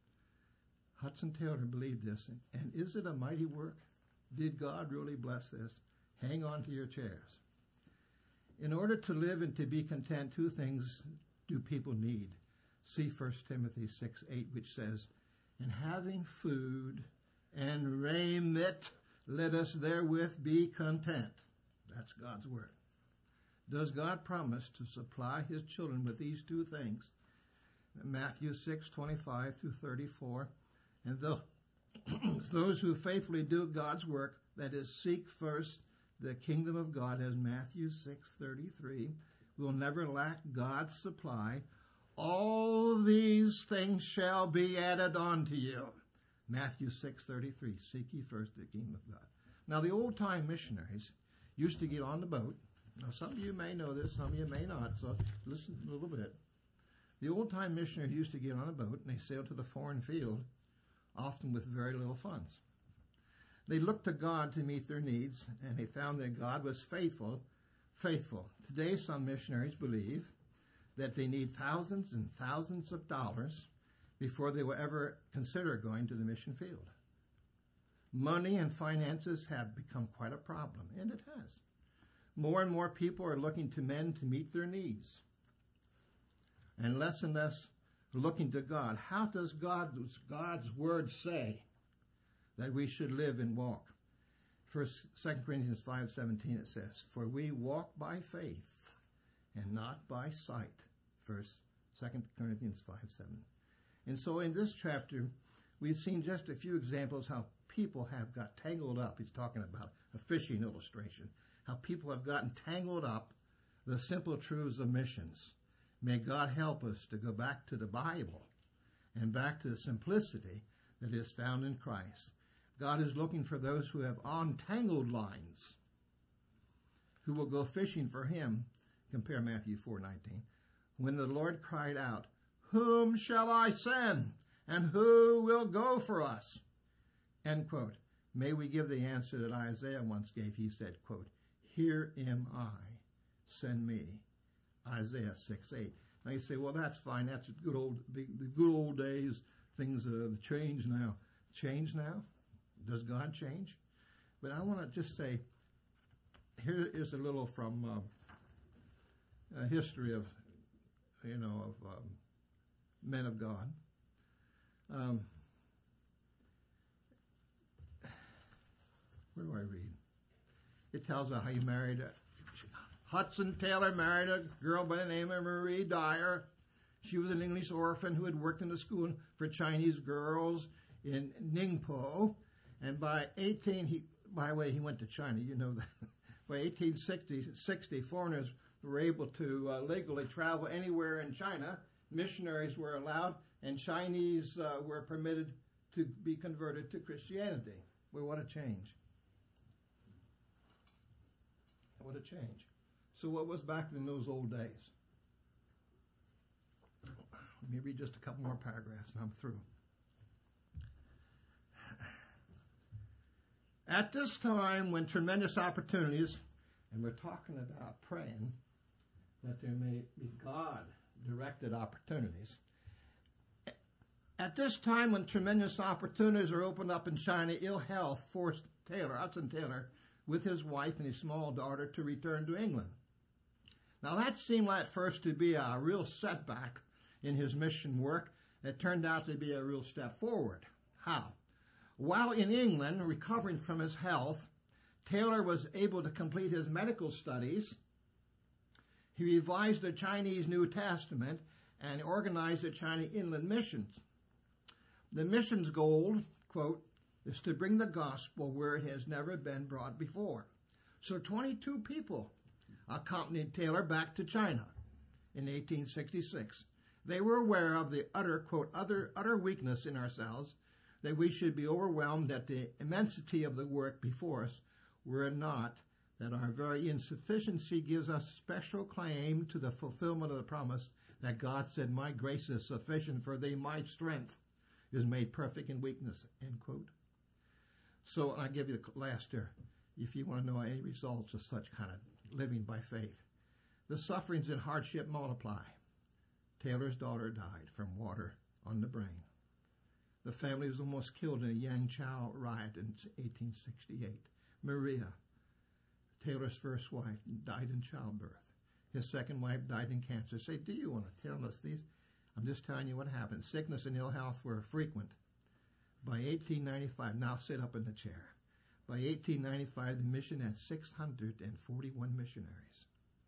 Hudson Taylor believed this, and, and is it a mighty work? Did God really bless this? Hang on to your chairs. In order to live and to be content, two things do people need. See First Timothy six eight, which says, and having food and raiment, let us therewith be content. That's God's word. Does God promise to supply his children with these two things? Matthew six twenty-five through thirty-four. And the, those who faithfully do God's work, that is, seek first the kingdom of God, as Matthew six thirty-three, will never lack God's supply. All these things shall be added unto you. Matthew six thirty-three, seek ye first the kingdom of God. Now, the old-time missionaries used to get on the boat. Now, some of you may know this, some of you may not, so listen a little bit. The old-time missionaries used to get on a boat, and they sailed to the foreign field, often with very little funds. They looked to God to meet their needs, and they found that God was faithful, faithful. Today, some missionaries believe that they need thousands and thousands of dollars before they will ever consider going to the mission field. Money and finances have become quite a problem, and it has. More and more people are looking to men to meet their needs, and less and less looking to God. How does God, God's word say that we should live and walk? First, Second Corinthians five seventeen, it says, for we walk by faith and not by sight. First, Second Corinthians five seven. And so in this chapter, we've seen just a few examples how people have got tangled up. He's talking about a fishing illustration. How people have gotten tangled up the simple truths of missions. May God help us to go back to the Bible and back to the simplicity that is found in Christ. God is looking for those who have untangled lines, who who will go fishing for him. Compare Matthew four nineteen. When the Lord cried out, whom shall I send? And who will go for us? End quote. May we give the answer that Isaiah once gave. He said, quote, here am I, send me. Isaiah six eight. Now you say, well, that's fine. That's the good old, the, the good old days. Things have changed now. Change now? Does God change? But I want to just say, here is a little from uh, a history of, you know, of um, men of God. Um, where do I read? It tells us how he married a, Hudson Taylor married a girl by the name of Marie Dyer. She was an English orphan who had worked in a school for Chinese girls in Ningpo. And by eighteen, he, by the way, he went to China, you know that. By eighteen sixty, foreigners were able to uh, legally travel anywhere in China. Missionaries were allowed, and Chinese uh, were permitted to be converted to Christianity. Well, what a change. What a change. So what was back in those old days? Let me read just a couple more paragraphs and I'm through. At this time, when tremendous opportunities, and we're talking about praying that there may be God-directed opportunities. At this time, when tremendous opportunities are opened up in China, ill health forced Taylor, Hudson Taylor, with his wife and his small daughter to return to England. Now that seemed at first to be a real setback in his mission work. It turned out to be a real step forward. How? While in England, recovering from his health, Taylor was able to complete his medical studies. He revised the Chinese New Testament and organized the China Inland Missions. The mission's goal, quote, is to bring the gospel where it has never been brought before. So twenty-two people accompanied Taylor back to China in eighteen sixty-six. They were aware of the utter, quote, utter, utter weakness in ourselves, that we should be overwhelmed at the immensity of the work before us, were it not that our very insufficiency gives us special claim to the fulfillment of the promise that God said, my grace is sufficient for thee, my strength is made perfect in weakness, end quote. So I give you the last here, if you want to know any results of such kind of living by faith. The sufferings and hardship multiply. Taylor's daughter died from water on the brain. The family was almost killed in a Yangchao riot in eighteen sixty-eight. Maria, Taylor's first wife, died in childbirth. His second wife died in cancer. Say, do you want to tell us these? I'm just telling you what happened. Sickness and ill health were frequent. By eighteen ninety-five, now sit up in the chair. By eighteen ninety-five, the mission had six hundred forty-one missionaries.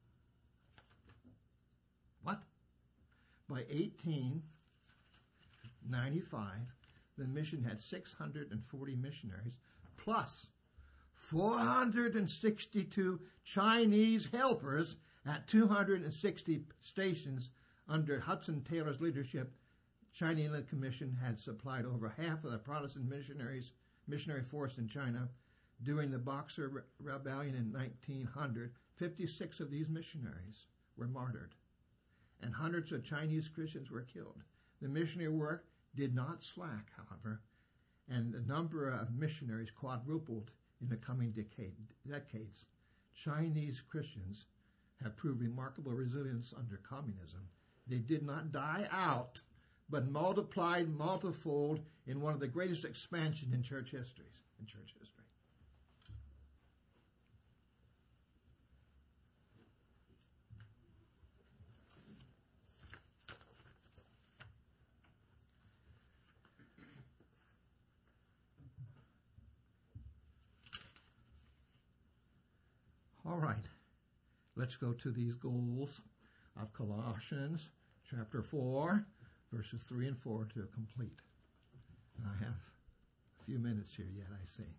What? By eighteen ninety-five, the mission had six hundred forty missionaries, plus four hundred sixty-two Chinese helpers at two hundred sixty stations under Hudson Taylor's leadership. China Inland Commission had supplied over half of the Protestant missionaries, missionary force in China. During the Boxer Re- Rebellion in nineteen hundred, fifty-six of these missionaries were martyred, and hundreds of Chinese Christians were killed. The missionary work did not slack, however, and the number of missionaries quadrupled in the coming decade, decades. Chinese Christians have proved remarkable resilience under communism. They did not die out, but multiplied multifold in one of the greatest expansion in church histories, in church history. All right, let's go to these goals of Colossians chapter four, verses three and four to complete. And I have a few minutes here yet, I see.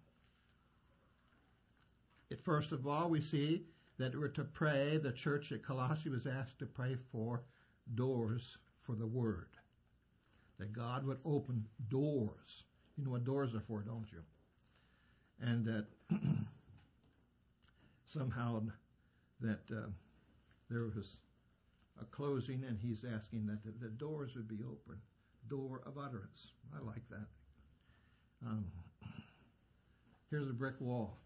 It, first of all, we see that we're to pray. The church at Colossae was asked to pray for doors for the word, that God would open doors. You know what doors are for, don't you? And that somehow that uh, there was a closing, and he's asking that the, the doors would be open. Door of utterance. I like that. Um, here's a brick wall.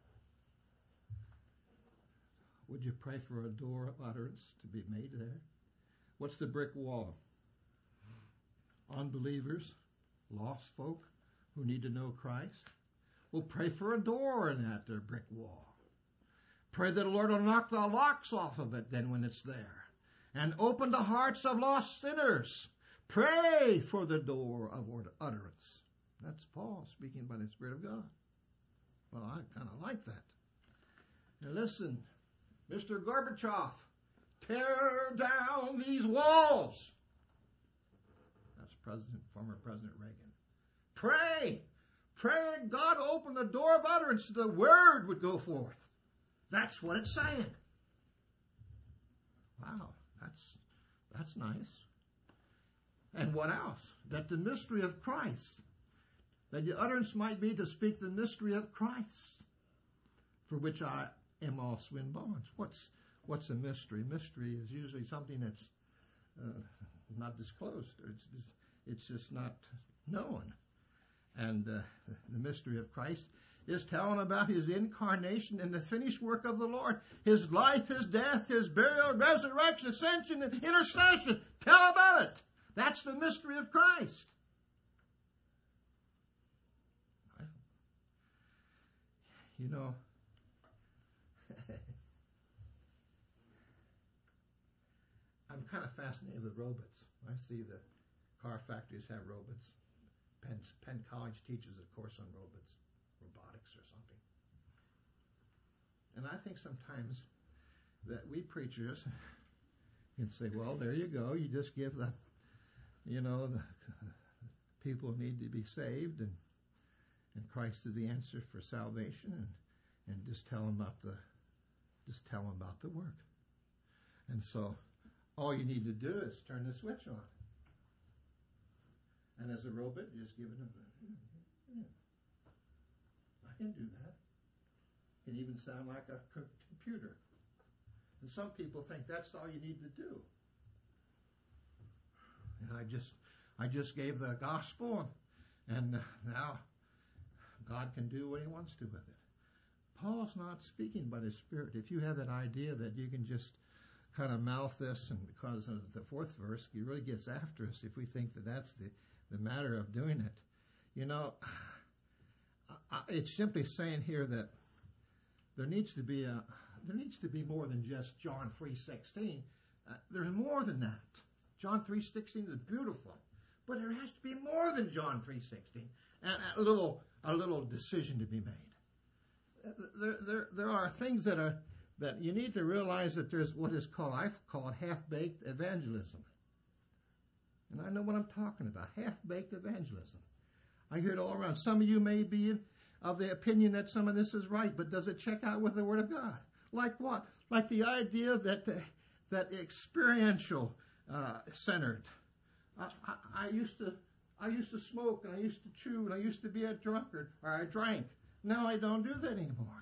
Would you pray for a door of utterance to be made there? What's the brick wall? Unbelievers, lost folk who need to know Christ. Well, pray for a door in that there brick wall. Pray that the Lord will knock the locks off of it then when it's there, and open the hearts of lost sinners. Pray for the door of utterance. That's Paul speaking by the Spirit of God. Well, I kind of like that. Now listen, Mister Gorbachev, tear down these walls. That's President, former President Reagan. Pray. Pray that God open the door of utterance so the word would go forth. That's what it's saying. Wow, that's that's nice. And what else? That the mystery of Christ, that the utterance might be to speak the mystery of Christ, for which I am also in bonds. What's what's a mystery? Mystery is usually something that's uh, not disclosed. It's it's just not known. And uh, the mystery of Christ is telling about his incarnation and the finished work of the Lord, his life, his death, his burial, resurrection, ascension, and intercession. Tell about it. That's the mystery of Christ. You know, I'm kind of fascinated with robots. I see the car factories have robots. Penn, Penn College teaches a course on robots, robotics or something. And I think sometimes that we preachers can say, well, there you go. You just give the, you know, the people need to be saved, and and Christ is the answer for salvation, and, and just tell them about the, just tell them about the work. And so all you need to do is turn the switch on. And as a robot, you just give it a, yeah, I can do that. It can even sound like a computer. And some people think that's all you need to do. And I just, I just gave the gospel, and, and now God can do what he wants to with it. Paul's not speaking by the Spirit. If you have that idea that you can just kind of mouth this, and because of the fourth verse, he really gets after us if we think that that's the the matter of doing it. You know, it's simply saying here that there needs to be a, there needs to be more than just John three sixteen. Uh, there's more than that. John three sixteen is beautiful, but there has to be more than John three sixteen. And a little, a little decision to be made. There, there, there are things that are that you need to realize that there's what is called, I call it half-baked evangelism. And I know what I'm talking about, half-baked evangelism. I hear it all around. Some of you may be of the opinion that some of this is right, but does it check out with the Word of God? Like what? Like the idea that uh, that experiential uh, centered. I, I, I used to I used to smoke, and I used to chew, and I used to be a drunkard, or I drank. Now I don't do that anymore.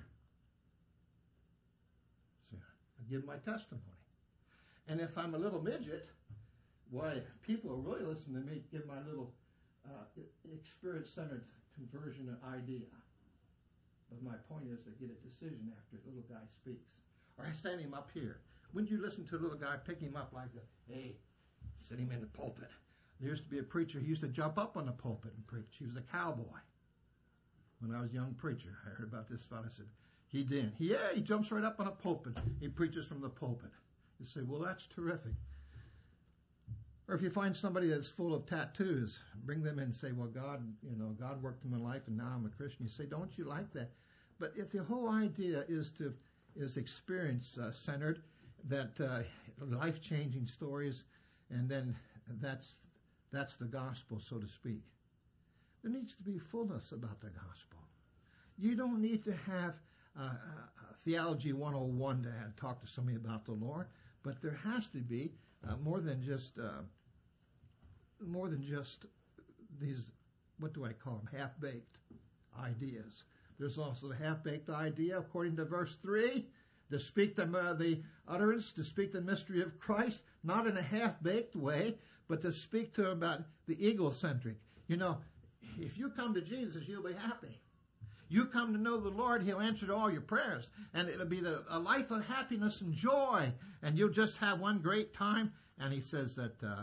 So I give my testimony. And if I'm a little midget, why, people will really listen to me give my little uh, experience-centered conversion idea. But my point is to get a decision after the little guy speaks. Or I stand him up here. Wouldn't you listen to a little guy, pick him up like, a, hey, sit him in the pulpit. There used to be a preacher who used to jump up on the pulpit and preach. He was a cowboy. When I was a young preacher, I heard about this fellow. I said, he did. He, yeah, he jumps right up on a pulpit. He preaches from the pulpit. You say, well, that's terrific. Or if you find somebody that's full of tattoos, bring them in and say, well, God, you know, God worked in my life and now I'm a Christian. You say, don't you like that? But if the whole idea is to is experience uh, centered, that uh, life-changing stories, and then that's that's the gospel, so to speak. There needs to be fullness about the gospel. You don't need to have uh, uh, Theology one oh one to have, talk to somebody about the Lord, but there has to be uh, more than just uh, more than just these, what do I call them, half-baked ideas. There's also the half-baked idea, according to verse three, to speak the, uh, the utterance, to speak the mystery of Christ, not in a half-baked way, but to speak to them about the egocentric. You know, if you come to Jesus, you'll be happy. You come to know the Lord, He'll answer all your prayers. And it'll be the, a life of happiness and joy. And you'll just have one great time. And He says that uh,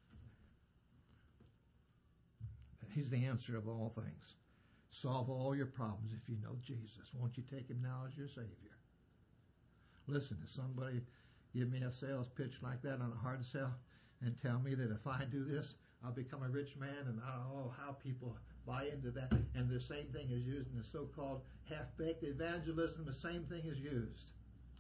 He's the answer of all things. Solve all your problems if you know Jesus. Won't you take Him now as your Savior? Listen, if somebody give me a sales pitch like that on a hard sell and tell me that if I do this, I'll become a rich man, and I don't know how people buy into that. And the same thing is used in the so-called half-baked evangelism. The same thing is used.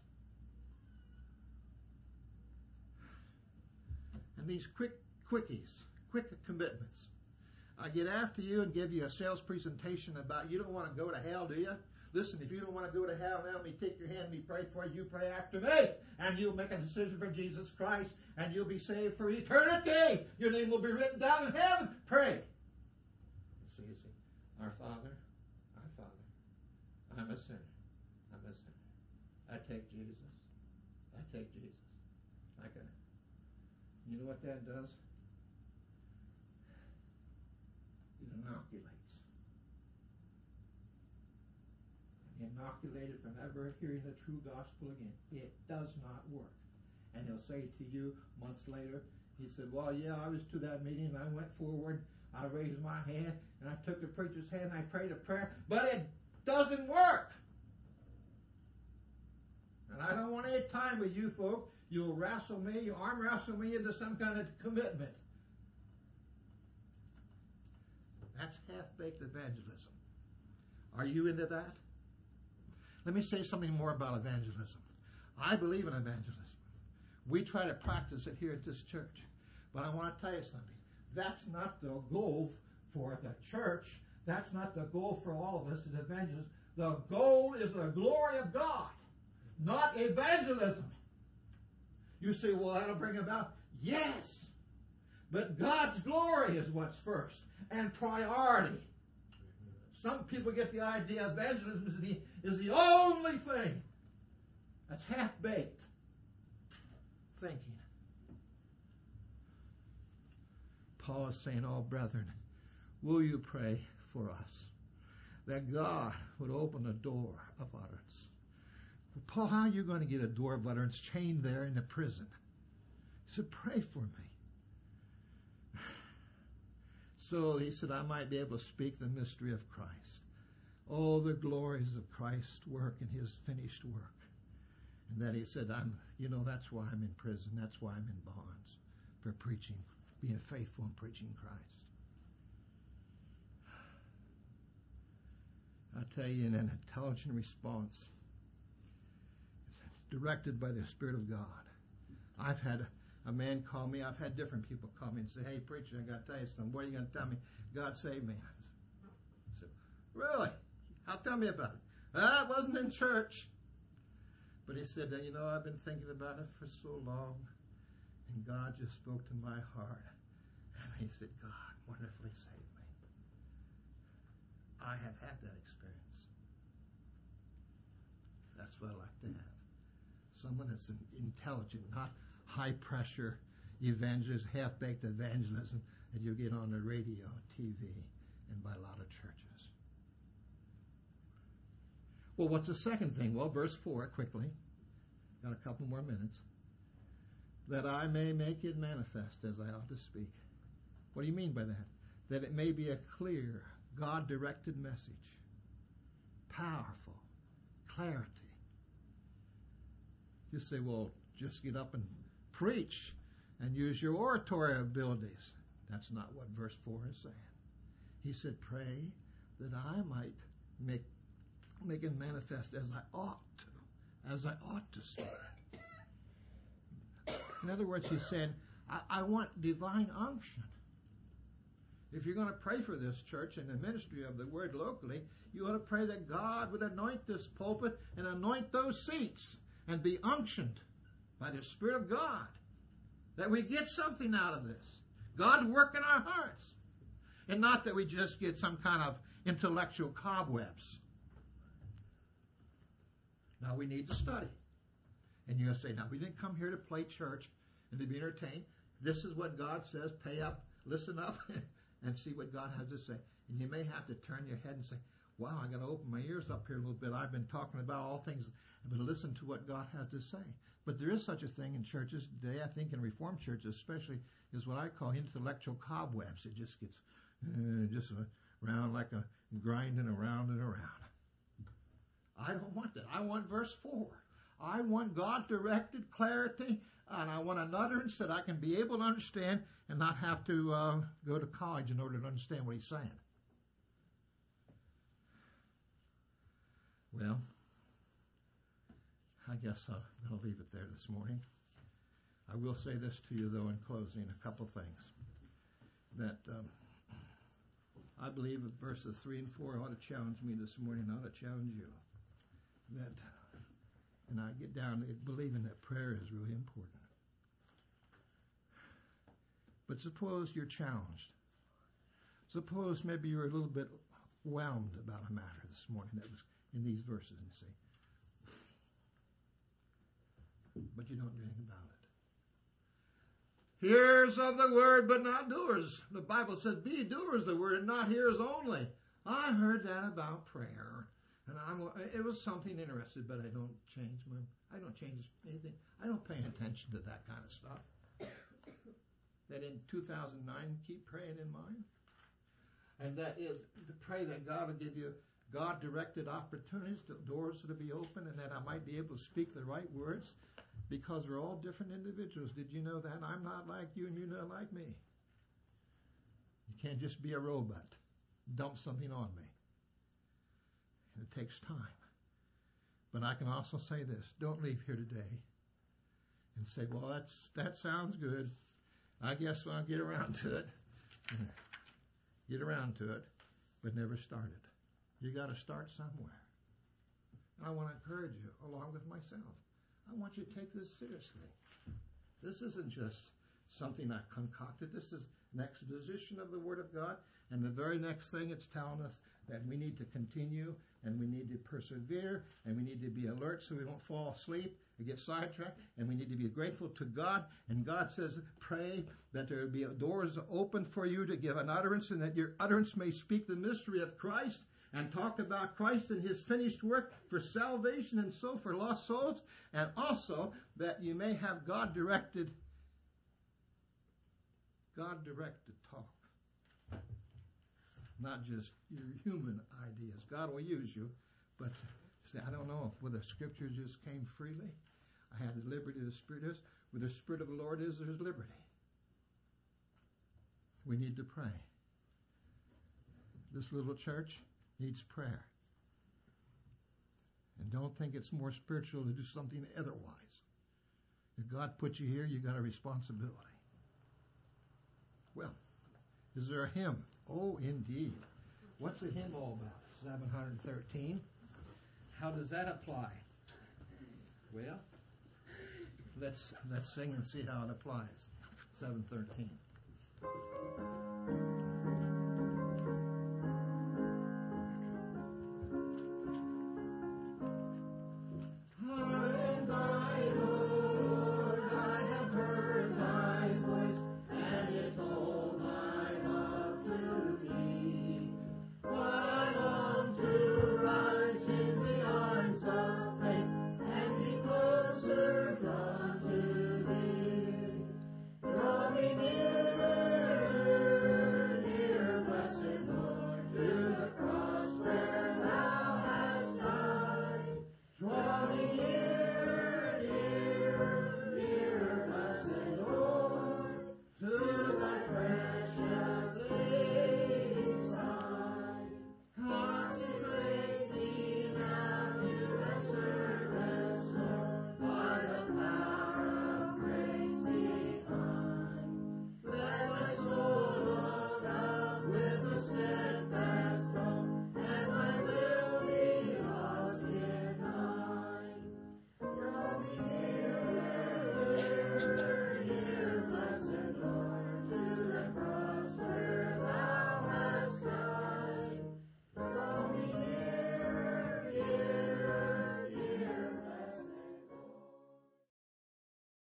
And these quick quickies, quick commitments. I get after you and give you a sales presentation about you don't want to go to hell, do you? Listen, if you don't want to go to hell, let me take your hand, me pray for you, you pray after me, and you'll make a decision for Jesus Christ, and you'll be saved for eternity. Your name will be written down in heaven. Pray. So you see, our Father, our Father, I'm a sinner. I'm a sinner. I take Jesus. I take Jesus. Like a, you know what that does? It inoculates. Inoculated from ever hearing the true gospel again. It does not work. And he'll say to you months later, he said, well, yeah, I was to that meeting, and I went forward, I raised my hand, and I took the preacher's hand, and I prayed a prayer, but it doesn't work. And I don't want any time with you folk. You'll wrestle me, you arm wrestle me into some kind of commitment. That's half-baked evangelism. Are you into that? Let me say something more about evangelism. I believe in evangelism. We try to practice it here at this church. But I want to tell you something. That's not the goal for the church. That's not the goal for all of us as evangelists. The goal is the glory of God, not evangelism. You say, well, that'll bring about. Yes. But God's glory is what's first and priority. Some people get the idea evangelism is the, is the only thing. That's half-baked thinking. Paul is saying, oh, brethren, will you pray for us that God would open a door of utterance? Well, Paul, how are you going to get a door of utterance chained there in the prison? He said, pray for me. So he said, I might be able to speak the mystery of Christ. Oh, the glories of Christ's work and His finished work. And then he said, I'm, you know, that's why I'm in prison. That's why I'm in bonds, for preaching, being faithful in preaching Christ. I tell you, in an intelligent response, directed by the Spirit of God. I've had a, a man call me. I've had different people call me and say, hey, preacher, I got to tell you something. What are you going to tell me? God saved me. I said, really? How tell me about it? Ah, it wasn't in church. But he said, you know, I've been thinking about it for so long, and God just spoke to my heart. And he said, God wonderfully saved me. I have had that experience. That's what I like to have. Someone that's intelligent, not high-pressure evangelism, half-baked evangelism that you get on the radio, T V, and by a lot of churches. Well, what's the second thing? Well, verse four, quickly. Got a couple more minutes. That I may make it manifest as I ought to speak. What do you mean by that? That it may be a clear, God-directed message. Powerful. Clarity. You say, well, just get up and preach and use your oratory abilities. That's not what verse four is saying. He said, pray that I might make, make it manifest as I ought to, as I ought to speak. In other words, he said, I, I want divine unction. If you're going to pray for this church and the ministry of the word locally, you ought to pray that God would anoint this pulpit and anoint those seats and be unctioned by the Spirit of God, that we get something out of this. God work in our hearts. And not that we just get some kind of intellectual cobwebs. Now we need to study. And you're going to say, now, we didn't come here to play church and to be entertained. This is what God says. Pay up, listen up, and see what God has to say. And you may have to turn your head and say, wow, I'm going to open my ears up here a little bit. I've been talking about all things, but listen to what God has to say. But there is such a thing in churches today, I think in Reformed churches especially, is what I call intellectual cobwebs. It just gets uh, just around like a grinding around and around. I don't want that. I want verse four. I want God-directed clarity, and I want an utterance that I can be able to understand and not have to uh, go to college in order to understand what he's saying. Well, I guess I'm going to leave it there this morning. I will say this to you, though, in closing, a couple things. That um, I believe that verses three and four ought to challenge me this morning, ought to challenge you. That, and I get down to believing that prayer is really important. But suppose you're challenged. Suppose maybe you're a little bit whelmed about a matter this morning that was in these verses, you see. But you don't do anything about it. Hearers of the word, but not doers. The Bible says, be doers of the word and not hearers only. I heard that about prayer. And I'm, it was something interesting, but I don't change my, I don't change anything. I don't pay attention to that kind of stuff. That in two thousand nine, keep praying in mind. And that is to pray that God will give you God-directed opportunities, the doors to be open, and that I might be able to speak the right words, because we're all different individuals. Did you know that? I'm not like you, and you're not like me. You can't just be a robot. Dump something on me. It takes time. But I can also say this. Don't leave here today and say, well, that's that sounds good. I guess I'll get around to it. Get around to it, but never start it. You got to start somewhere. And I want to encourage you, along with myself. I want you to take this seriously. This isn't just something I concocted. This is an exposition of the Word of God. And the very next thing it's telling us that we need to continue and we need to persevere and we need to be alert so we don't fall asleep and get sidetracked. And we need to be grateful to God. And God says, pray that there will be doors open for you to give an utterance and that your utterance may speak the mystery of Christ and talk about Christ and his finished work for salvation and so for lost souls. And also that you may have God-directed, God-directed talk. Not just your human ideas. God will use you, but say, I don't know whether Scripture just came freely. I had the liberty of the Spirit is. Where the Spirit of the Lord is, there's liberty. We need to pray. This little church needs prayer. And don't think it's more spiritual to do something otherwise. If God put you here, you got a responsibility. Well, is there a hymn? Oh, indeed. What's a hymn all about? seven hundred thirteen. How does that apply? Well, let's let's sing and see how it applies. seven thirteen. Draw me near.